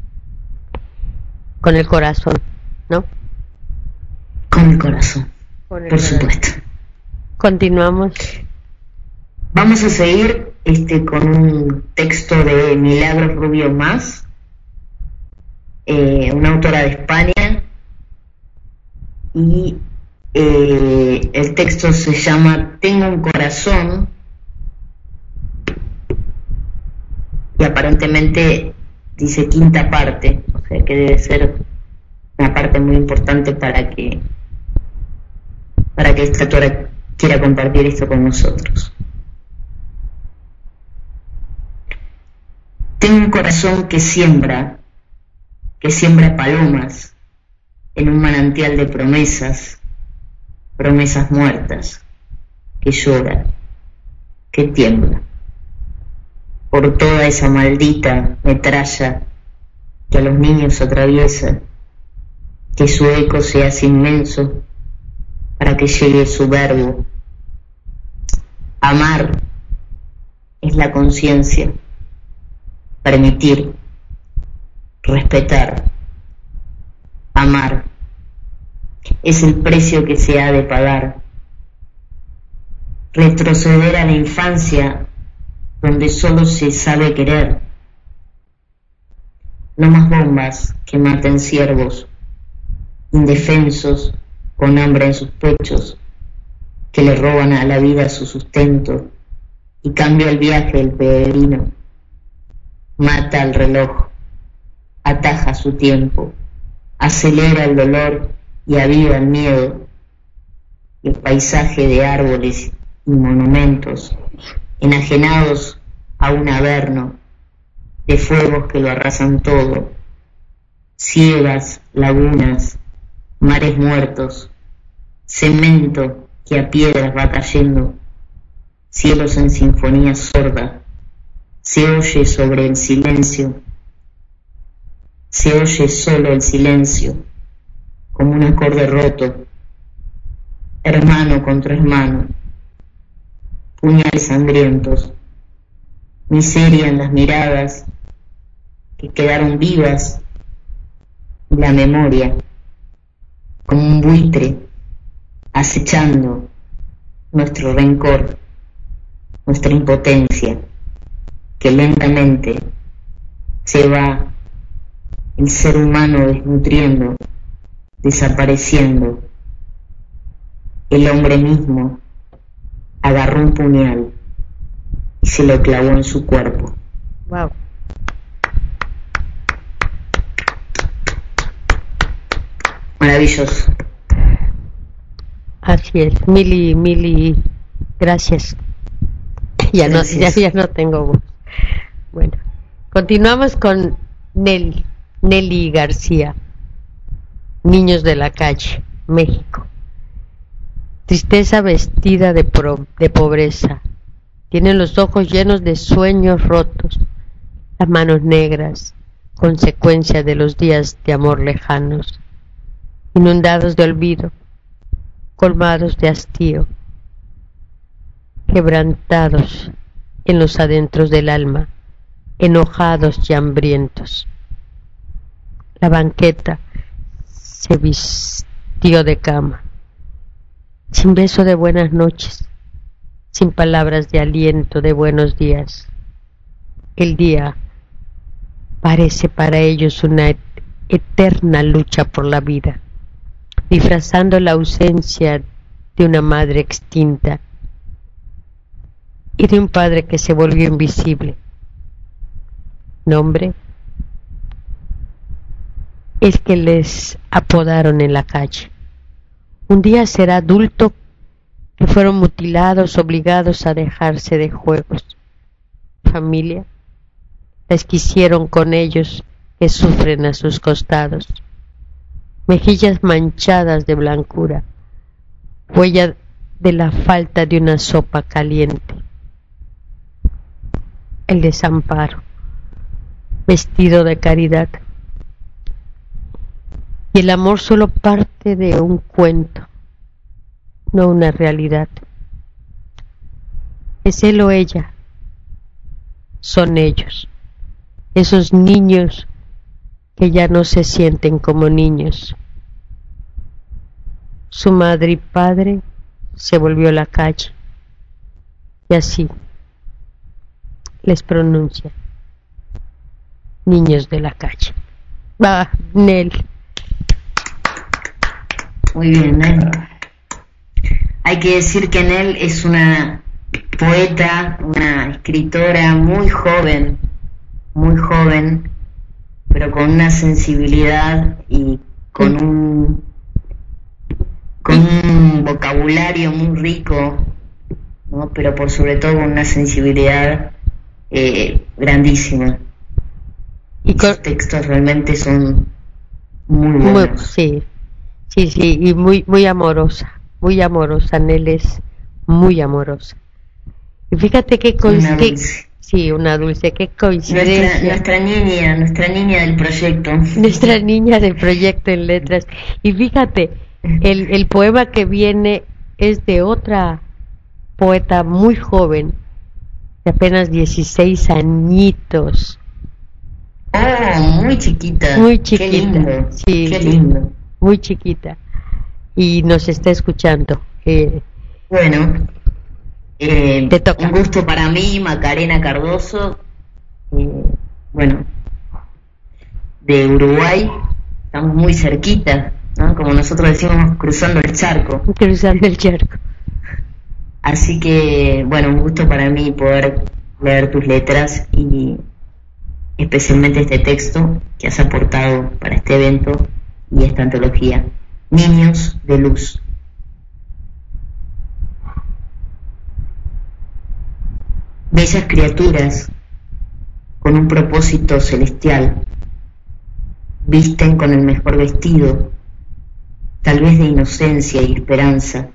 con el corazón, ¿no? Con el corazón, con el por corazón. supuesto. Continuamos. Vamos a seguir este con un texto de Milagros Rubio Más, eh, una autora de España, y eh, el texto se llama Tengo un corazón, y aparentemente dice quinta parte, o sea que debe ser una parte muy importante para que para que esta autora quiera compartir esto con nosotros. Tengo un corazón que siembra, que siembra palomas en un manantial de promesas, promesas muertas, que llora, que tiembla, por toda esa maldita metralla que a los niños atraviesa, que su eco se hace inmenso para que llegue su verbo. Amar es la conciencia, permitir, respetar, amar es el precio que se ha de pagar. Retroceder a la infancia donde solo se sabe querer. No más bombas que maten ciervos, indefensos, con hambre en sus pechos, que le roban a la vida su sustento y cambia el viaje del peregrino. Mata al reloj, ataja su tiempo, acelera el dolor y aviva el miedo. El paisaje de árboles y monumentos, enajenados a un averno, de fuegos que lo arrasan todo, ciegas, lagunas, mares muertos, cemento que a piedras va cayendo, cielos en sinfonía sorda, se oye sobre el silencio, se oye solo el silencio, como un acorde roto, hermano contra hermano, puñales sangrientos, miseria en las miradas que quedaron vivas y la memoria, como un buitre, acechando nuestro rencor, nuestra impotencia, que lentamente se va el ser humano desnutriendo, desapareciendo. El hombre mismo agarró un puñal y se lo clavó en su cuerpo. Wow. Maravilloso. Así es, Mili, Mili, gracias. Ya no, ya, ya no tengo voz. Bueno, continuamos con Nelly, Nelly García, Niños de la Calle, México. Tristeza vestida de, pro, de pobreza, Tienen los ojos llenos de sueños rotos, las manos negras, consecuencia de los días de amor lejanos, inundados de olvido, colmados de hastío, quebrantados en los adentros del alma, enojados y hambrientos. La banqueta se vistió de cama, sin beso de buenas noches, sin palabras de aliento de buenos días. El día parece para ellos una eterna lucha por la vida, disfrazando la ausencia de una madre extinta y de un padre que se volvió invisible. Nombre: el que les apodaron en la calle. Un día será adulto, que fueron mutilados, obligados a dejarse de juegos. Familia: las que hicieron con ellos, que sufren a sus costados. Mejillas manchadas de blancura, huella de la falta de una sopa caliente. El desamparo, vestido de caridad. Y el amor solo parte de un cuento, no una realidad. Es él o ella, son ellos, esos niños que ya no se sienten como niños. Su madre y padre se volvió a la calle, y así les pronuncia: niños de la calle. Va, Nel. Muy bien, Nel. Hay que decir que Nel es una poeta, una escritora muy joven, muy joven, pero con una sensibilidad y con un con un vocabulario muy rico, ¿no? Pero por sobre todo con una sensibilidad eh, grandísima. Y con... sus textos realmente son muy buenos. Muy, sí, sí, sí, y muy, muy amorosa, muy amorosa. Nel es muy amorosa. Y fíjate qué coincidencia. Sí, una dulce, qué coincidencia. Nuestra, nuestra niña, nuestra niña del proyecto. Nuestra niña del proyecto en letras. Y fíjate, el, el poema que viene es de otra poeta muy joven, de apenas dieciséis añitos. Oh, muy chiquita. Muy chiquita. Qué lindo. Sí, qué lindo. Muy chiquita. Y nos está escuchando. Eh, bueno. Eh, Te toca. Un gusto para mí, Macarena Cardoso, eh, bueno, de Uruguay, estamos muy cerquita, ¿no? Como nosotros decimos, cruzando el charco. Cruzando el charco. Así que, bueno, un gusto para mí poder leer tus letras y especialmente este texto que has aportado para este evento y esta antología, Niños de Luz. Bellas criaturas con un propósito celestial, visten con el mejor vestido, tal vez de inocencia y esperanza.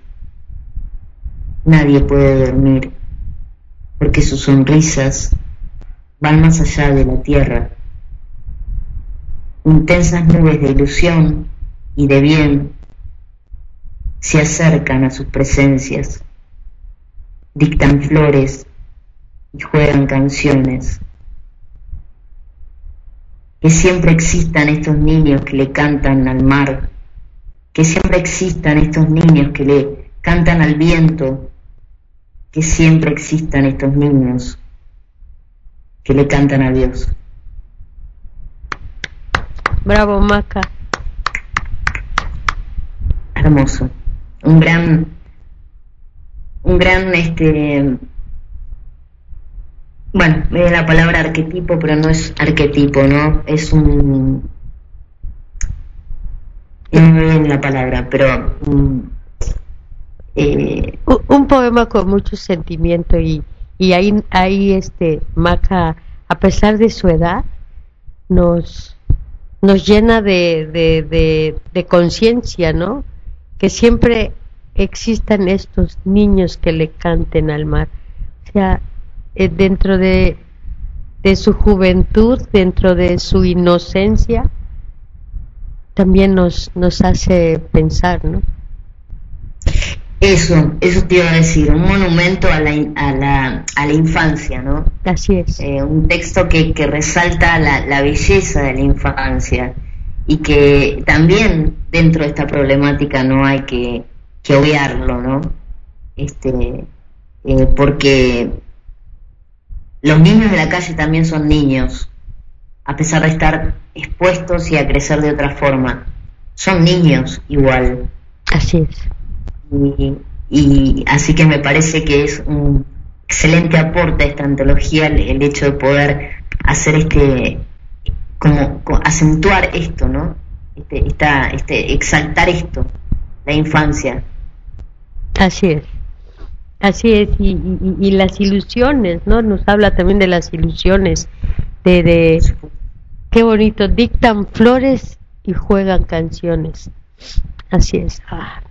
Nadie puede dormir, porque sus sonrisas van más allá de la tierra. Intensas nubes de ilusión y de bien se acercan a sus presencias, dictan flores y juegan canciones. Que siempre existan estos niños que le cantan al mar, que siempre existan estos niños que le cantan al viento, que siempre existan estos niños que le cantan a Dios. Bravo, Maca. Hermoso. Un gran, un gran, este, bueno, me da la palabra arquetipo, pero no es arquetipo, ¿no? Es un, no me viene la palabra, pero um, eh, un, un poema con mucho sentimiento y y ahí ahí este Maca, a pesar de su edad, nos nos llena de de de, de conciencia, ¿no? Que siempre existan estos niños que le canten al mar. O sea, eh, dentro de, de su juventud, dentro de su inocencia, también nos, nos hace pensar, ¿no? Eso, eso te iba a decir, un monumento a la, a la, a la infancia, ¿no? Así es. Eh, un texto que, que resalta la, la belleza de la infancia y que también dentro de esta problemática no hay que, que obviarlo, ¿no? Este, eh, porque los niños de la calle también son niños, a pesar de estar expuestos y a crecer de otra forma. Son niños igual. Así es. Y, y así que me parece que es un excelente aporte a esta antología el, el hecho de poder hacer este, como, como acentuar esto, ¿no? Este, esta, este, exaltar esto, la infancia. Así es, así es, y, y, y las ilusiones, ¿no? Nos habla también de las ilusiones, de, de qué bonito, dictan flores y juegan canciones. Así es. Ah.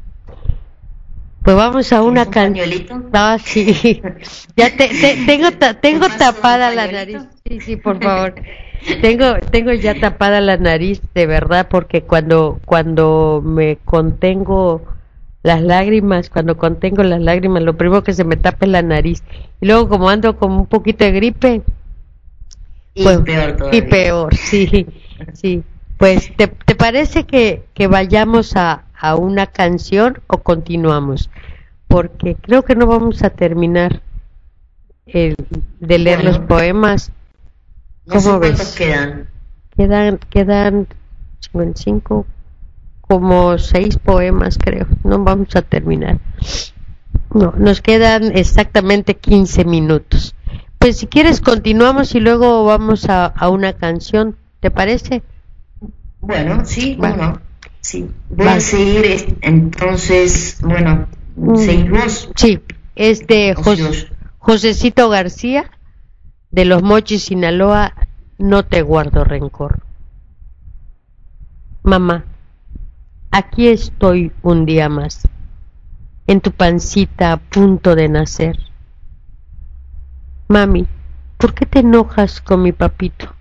Pues vamos a una canción. Ah, sí. Ya te, te, tengo ta, tengo tapada la nariz. Sí, sí, por favor. Tengo tengo ya tapada la nariz, de verdad, porque cuando cuando me contengo las lágrimas, cuando contengo las lágrimas, lo primero que se me tapa es la nariz. Y luego como ando con un poquito de gripe, pues, y peor todavía. Y peor, sí. Sí. Pues ¿te, te parece que, que vayamos a a una canción o continuamos? Porque creo que no vamos a terminar el, de leer bueno, los poemas. ¿Cómo no sé ves? ¿Cuántos quedan? Quedan, quedan cincuenta y cinco, como seis poemas creo. No vamos a terminar. No, nos quedan exactamente quince minutos. Pues si quieres continuamos y luego vamos a, a una canción, ¿te parece? Bueno, sí, bueno. bueno. Sí, voy vale. a seguir entonces, bueno, ¿seguimos? Sí, es de Jos, Josecito García, de Los Mochis, Sinaloa, No te guardo rencor. Mamá, aquí estoy un día más, en tu pancita a punto de nacer. Mami, ¿por qué te enojas con mi papito?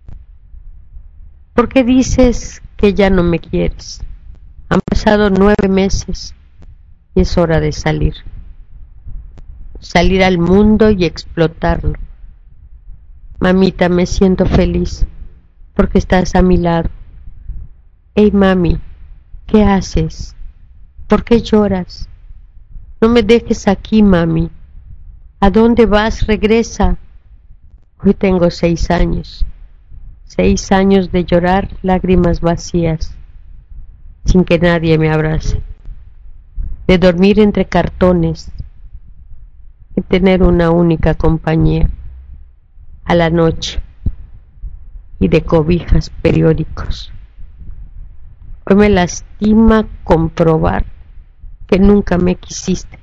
¿Por qué dices que ya no me quieres? Han pasado nueve meses y es hora de salir. Salir al mundo y explotarlo. Mamita, me siento feliz porque estás a mi lado. Hey, mami, ¿qué haces? ¿Por qué lloras? No me dejes aquí, mami. ¿A dónde vas? Regresa. Hoy tengo seis años. Seis años de llorar lágrimas vacías, sin que nadie me abrace, de dormir entre cartones y tener una única compañía a la noche y de cobijas periódicos. Hoy me lastima comprobar que nunca me quisiste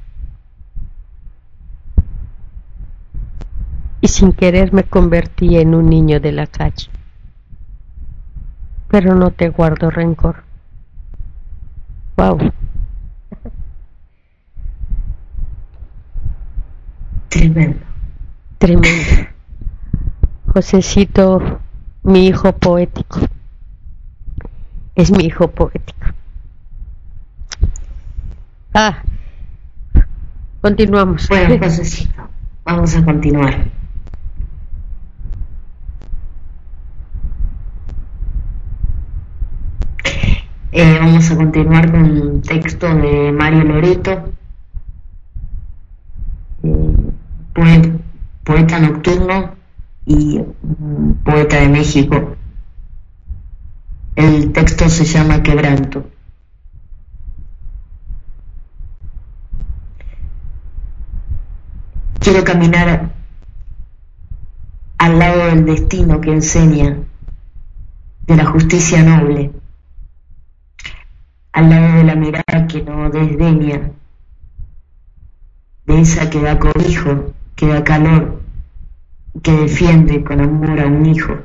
y sin querer me convertí en un niño de la calle. Pero no te guardo rencor. Wow. Tremendo. Tremendo. Josecito, mi hijo poético. Es mi hijo poético. Ah, continuamos. Bueno, Josecito, vamos a continuar. Eh, vamos a continuar con un texto de Mario Loreto, eh, poeta, poeta nocturno y um, poeta de México. El texto se llama Quebranto. Quiero caminar al lado del destino que enseña, de la justicia noble, al lado de la mirada que no desdeña, de esa que da cobijo, que da calor, que defiende con amor a un hijo.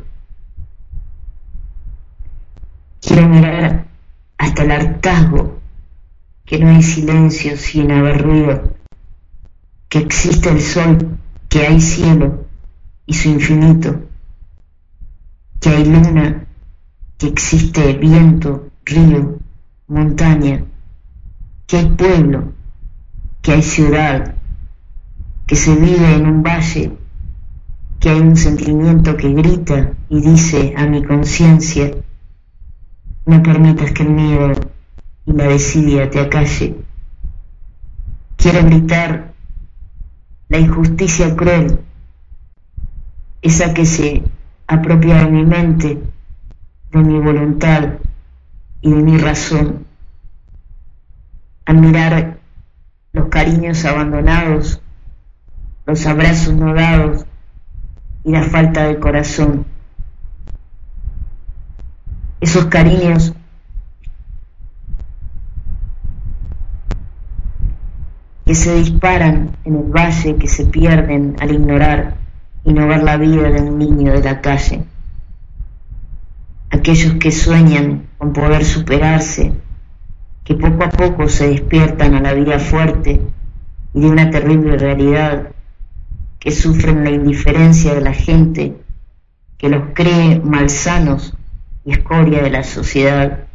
Quiero mirar hasta el hartazgo, que no hay silencio sin haber ruido, que existe el sol que hay cielo y su infinito, que hay luna, que existe viento, río, montaña, que hay pueblo, que hay ciudad, que se vive en un valle, que hay un sentimiento que grita y dice a mi conciencia: no permitas que el miedo y la desidia te acalle. Quiero gritar la injusticia cruel, esa que se apropia de mi mente, de mi voluntad y de mi razón. Al mirar los cariños abandonados, los abrazos no dados y la falta de corazón, esos cariños que se disparan en el valle, que se pierden al ignorar y no ver la vida de un niño de la calle, aquellos que sueñan con poder superarse, que poco a poco se despiertan a la vida fuerte y de una terrible realidad, que sufren la indiferencia de la gente, que los cree malsanos y escoria de la sociedad.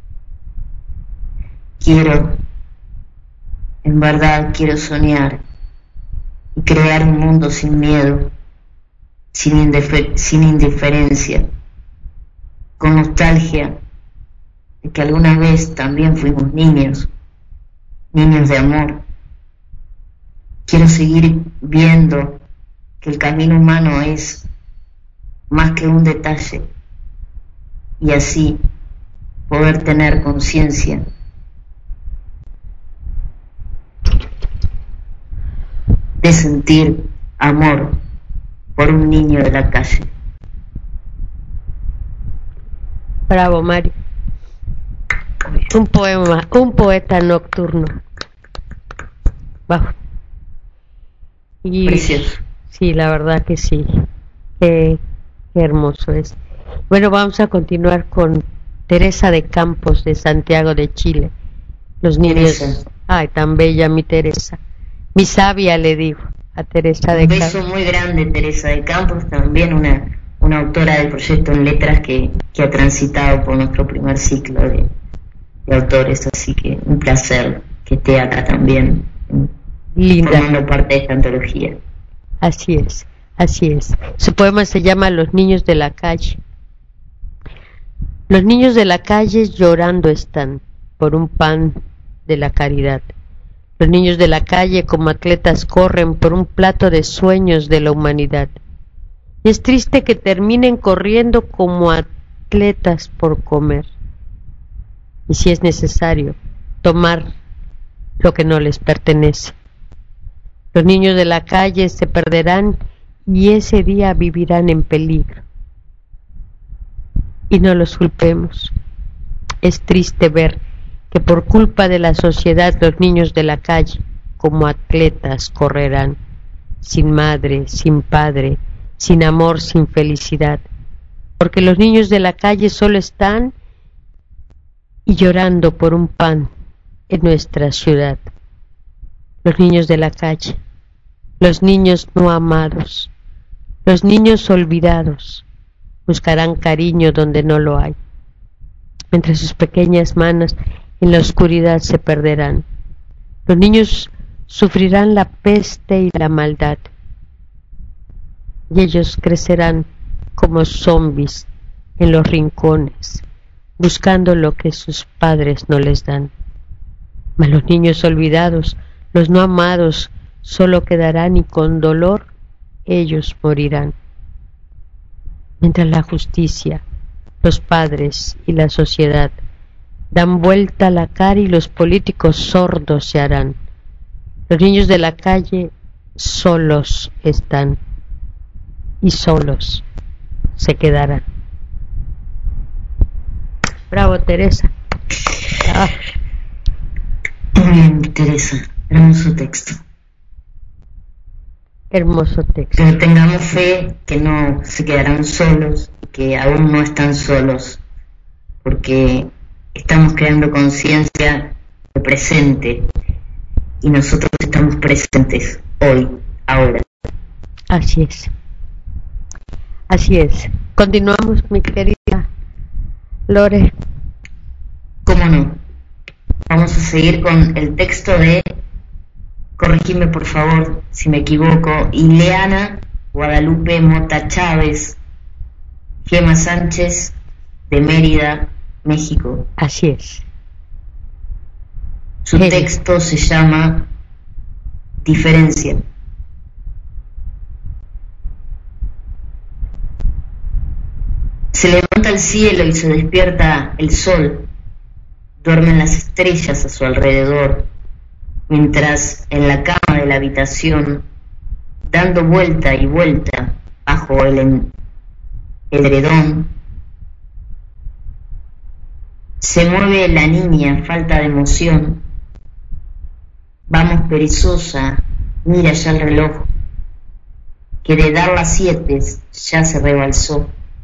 Quiero, en verdad quiero soñar y crear un mundo sin miedo, sin, indifer- sin indiferencia, con nostalgia de que alguna vez también fuimos niños, niños de amor. Quiero seguir viendo que el camino humano es más que un detalle y así poder tener conciencia de sentir amor por un niño de la calle. Bravo, Mari. Un poema, un poeta nocturno. Bajo. Y, precioso. Sí, la verdad que sí. Qué, qué hermoso es. Bueno, vamos a continuar con Teresa de Campos, de Santiago de Chile. Los niños. Teresa. Ay, tan bella mi Teresa. Mi sabia, le digo a Teresa de Un Campos. beso muy grande, Teresa de Campos, también una, una autora del proyecto En Letras que, que ha transitado por nuestro primer ciclo de, de autores, así que un placer que esté acá también, Linda. formando parte de esta antología. Así es, así es. Su poema se llama Los niños de la calle. Los niños de la calle llorando están por un pan de la caridad. Los niños de la calle como atletas corren por un plato de sueños de la humanidad. Y es triste que terminen corriendo como atletas por comer. Y si es necesario, tomar lo que no les pertenece. Los niños de la calle se perderán y ese día vivirán en peligro. Y no los culpemos. Es triste ver que por culpa de la sociedad los niños de la calle, como atletas, correrán, sin madre, sin padre, sin amor, sin felicidad, porque los niños de la calle solo están y llorando por un pan en nuestra ciudad. Los niños de la calle, los niños no amados, los niños olvidados, buscarán cariño donde no lo hay. Entre sus pequeñas manos en la oscuridad se perderán. Los niños sufrirán la peste y la maldad. Y ellos crecerán como zombies en los rincones, buscando lo que sus padres no les dan. Mas los niños olvidados, los no amados, solo quedarán y con dolor ellos morirán. Mientras la justicia, los padres y la sociedad dan vuelta a la cara y los políticos sordos se harán. Los niños de la calle solos están y solos se quedarán. Bravo, Teresa. Ah. Muy bien, Teresa, hermoso texto. Hermoso texto. Pero tengamos fe que no se quedarán solos, que aún no están solos, porque estamos creando conciencia de presente y nosotros estamos presentes hoy, ahora. Así es. Así es. Continuamos, mi querida Lore. ¿Cómo no? Vamos a seguir con el texto de, corregime por favor si me equivoco, Ileana Guadalupe Mota Chávez, Gema Sánchez, de Mérida, México. Así es. Su Gema. texto se llama Diferencia. Se levanta el cielo y se despierta el sol. Duermen las estrellas a su alrededor, mientras en la cama de la habitación, dando vuelta y vuelta bajo el en- edredón, se mueve la niña, falta de emoción. Vamos perezosa, mira ya el reloj, que de dar las siete ya se rebalsó.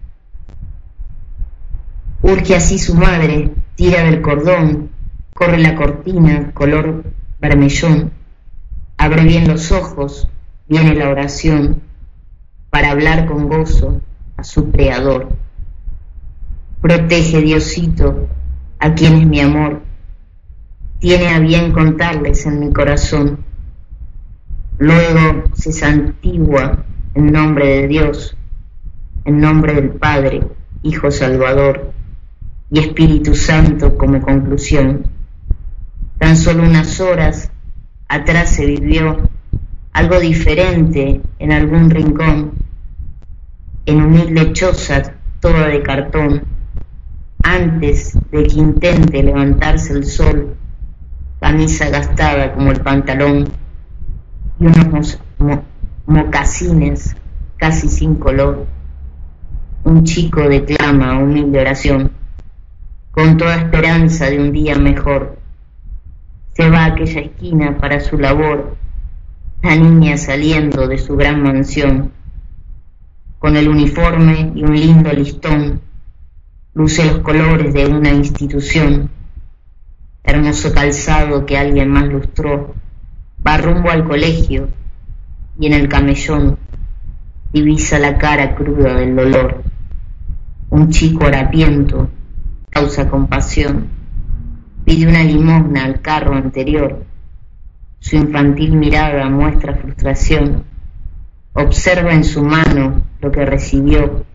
Urge así su madre, tira del cordón, corre la cortina, color vermellón, abre bien los ojos, viene la oración, para hablar con gozo a su Creador. Protege, Diosito, a quien es mi amor, tiene a bien contarles en mi corazón. Luego se santigua en nombre de Dios, en nombre del Padre, Hijo Salvador y Espíritu Santo como conclusión. Tan solo unas horas atrás se vivió algo diferente en algún rincón, en humilde choza toda de cartón, antes de que intente levantarse el sol, camisa gastada como el pantalón y unos mo- mocasines casi sin color. Un chico declama humilde oración, con toda esperanza de un día mejor. Se va a aquella esquina para su labor, la niña saliendo de su gran mansión, con el uniforme y un lindo listón, luce los colores de una institución, hermoso calzado que alguien más lustró, va rumbo al colegio y en el camellón divisa la cara cruda del dolor. Un chico harapiento causa compasión, pide una limosna al carro anterior, su infantil mirada muestra frustración, observa en su mano lo que recibió,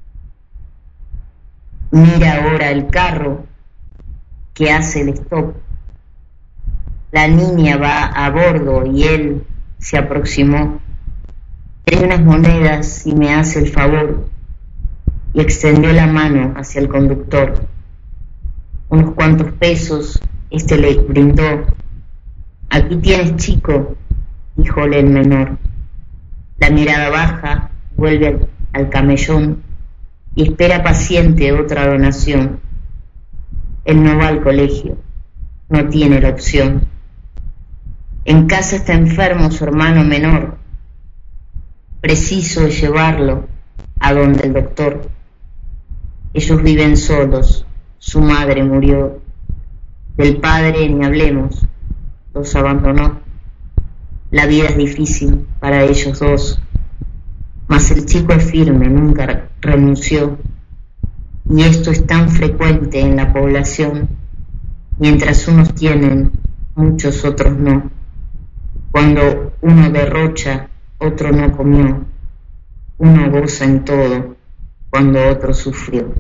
mira ahora el carro que hace el stop, la niña va a bordo y él se aproximó, tiene unas monedas y me hace el favor, y extendió la mano hacia el conductor. Unos cuantos pesos este le brindó. Aquí tienes, chico, díjole el menor. La mirada baja, vuelve al, al camellón y espera paciente otra donación. Él no va al colegio, no tiene la opción. En casa está enfermo su hermano menor. Preciso es llevarlo a donde el doctor. Ellos viven solos, su madre murió, del padre ni hablemos, los abandonó. La vida es difícil para ellos dos, mas el chico es firme, nunca renunció, y esto es tan frecuente en la población, mientras unos tienen, muchos otros no. Cuando uno derrocha, otro no comió, uno goza en todo, cuando otro sufrió.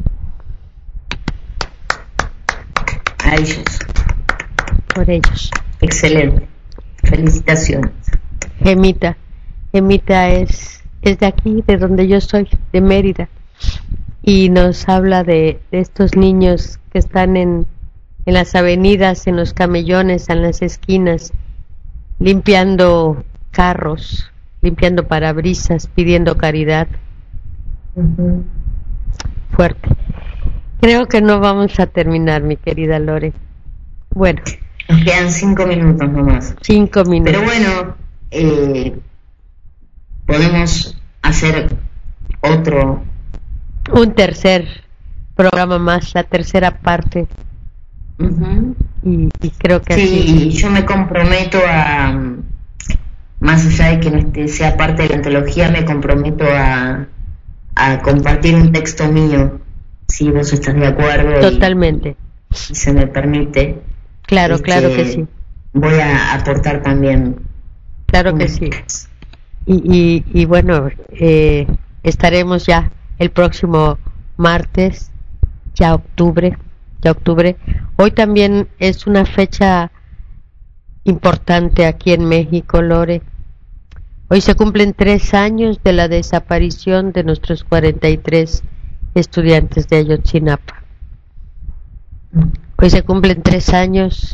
A ellos. Por ellos. Excelente. Felicitaciones. Gemita. Gemita es, es de aquí, de donde yo soy, de Mérida. Y nos habla de, de estos niños que están en, en las avenidas, en los camellones, en las esquinas, limpiando carros, limpiando parabrisas, pidiendo caridad. Uh-huh. Fuerte. Creo que no vamos a terminar, mi querida Lore. Bueno. Nos quedan cinco minutos nomás. Cinco minutos. Pero bueno, eh, podemos hacer otro. Un tercer programa más, la tercera parte. Uh-huh. Y, y creo que sí, así. yo me comprometo a, más allá de que no esté, sea parte de la antología, me comprometo a, a compartir un texto mío, si vos estás de acuerdo. Totalmente. Y, y se me permite. Claro, este, claro que sí. Voy a aportar también. Claro que sí. Y, y, y bueno, eh, estaremos ya el próximo martes, ya octubre, ya octubre. Hoy también es una fecha importante aquí en México, Lore. Hoy se cumplen tres años de la desaparición de nuestros cuarenta y tres estudiantes de Ayotzinapa. Hoy se cumplen tres años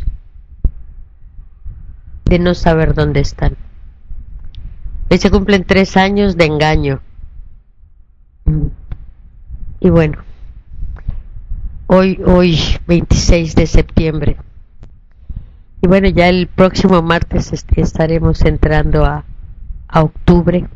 de no saber dónde están. Hoy se cumplen tres años de engaño. Y bueno, hoy, hoy veintiséis de septiembre. Y bueno, ya el próximo martes est- estaremos entrando a, a octubre.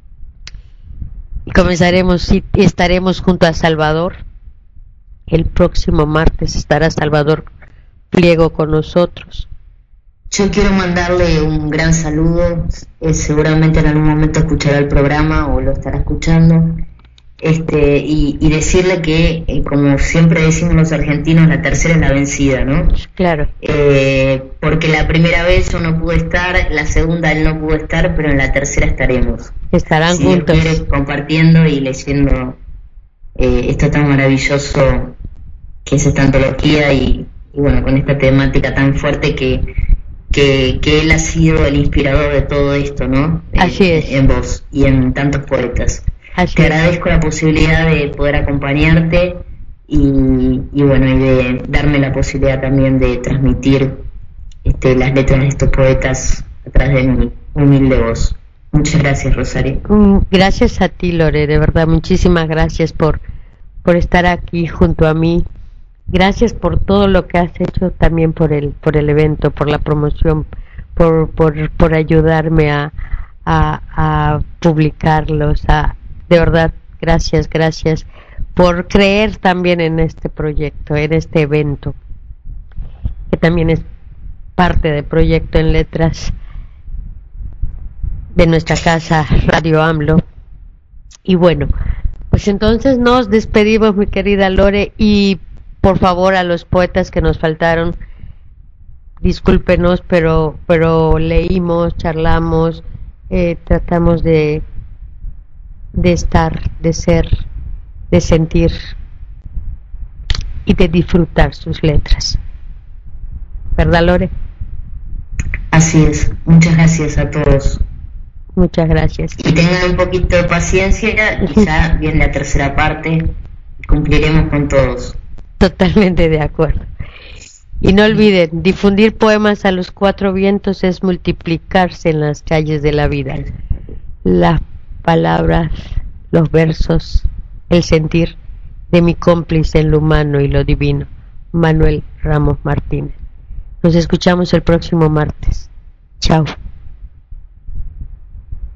Y comenzaremos y estaremos junto a Salvador. El próximo martes estará Salvador Pliego con nosotros. Yo quiero mandarle un gran saludo, eh, seguramente en algún momento escuchará el programa o lo estará escuchando, este y, y decirle que, eh, como siempre decimos los argentinos, la tercera es la vencida, ¿no? Claro. Eh, porque la primera vez yo no pude estar, la segunda él no pudo estar, pero en la tercera estaremos. Estarán si Dios juntos. quiere, compartiendo y leyendo eh, esto tan maravilloso que es esta antología y, y bueno, con esta temática tan fuerte que Que, que él ha sido el inspirador de todo esto, ¿no? Así eh, es. En vos y en tantos poetas. Así Te es. agradezco la posibilidad de poder acompañarte y, y bueno, y de darme la posibilidad también de transmitir este, las letras de estos poetas a través de mi humilde voz. Muchas gracias, Rosario. Mm, Gracias a ti, Lore, de verdad, muchísimas gracias por, por estar aquí junto a mí. Gracias por todo lo que has hecho también por el por el evento, por la promoción, por por, por ayudarme a, a, a publicarlos. A, de verdad, gracias, gracias por creer también en este proyecto, en este evento, que también es parte del proyecto en letras de nuestra casa Radio AMLO. Y bueno, pues entonces nos despedimos, mi querida Lore, y por favor a los poetas que nos faltaron, discúlpenos, pero pero leímos, charlamos, eh, tratamos de de estar, de ser, de sentir y de disfrutar sus letras. ¿Verdad, Lore? Así es. Muchas gracias a todos. Muchas gracias. Y tengan un poquito de paciencia y ya viene la tercera parte. Cumpliremos con todos. Totalmente de acuerdo. Y no olviden, difundir poemas a los cuatro vientos es multiplicarse en las calles de la vida. Las palabras, los versos, el sentir de mi cómplice en lo humano y lo divino, Manuel Ramos Martínez. Nos escuchamos el próximo martes. Chao.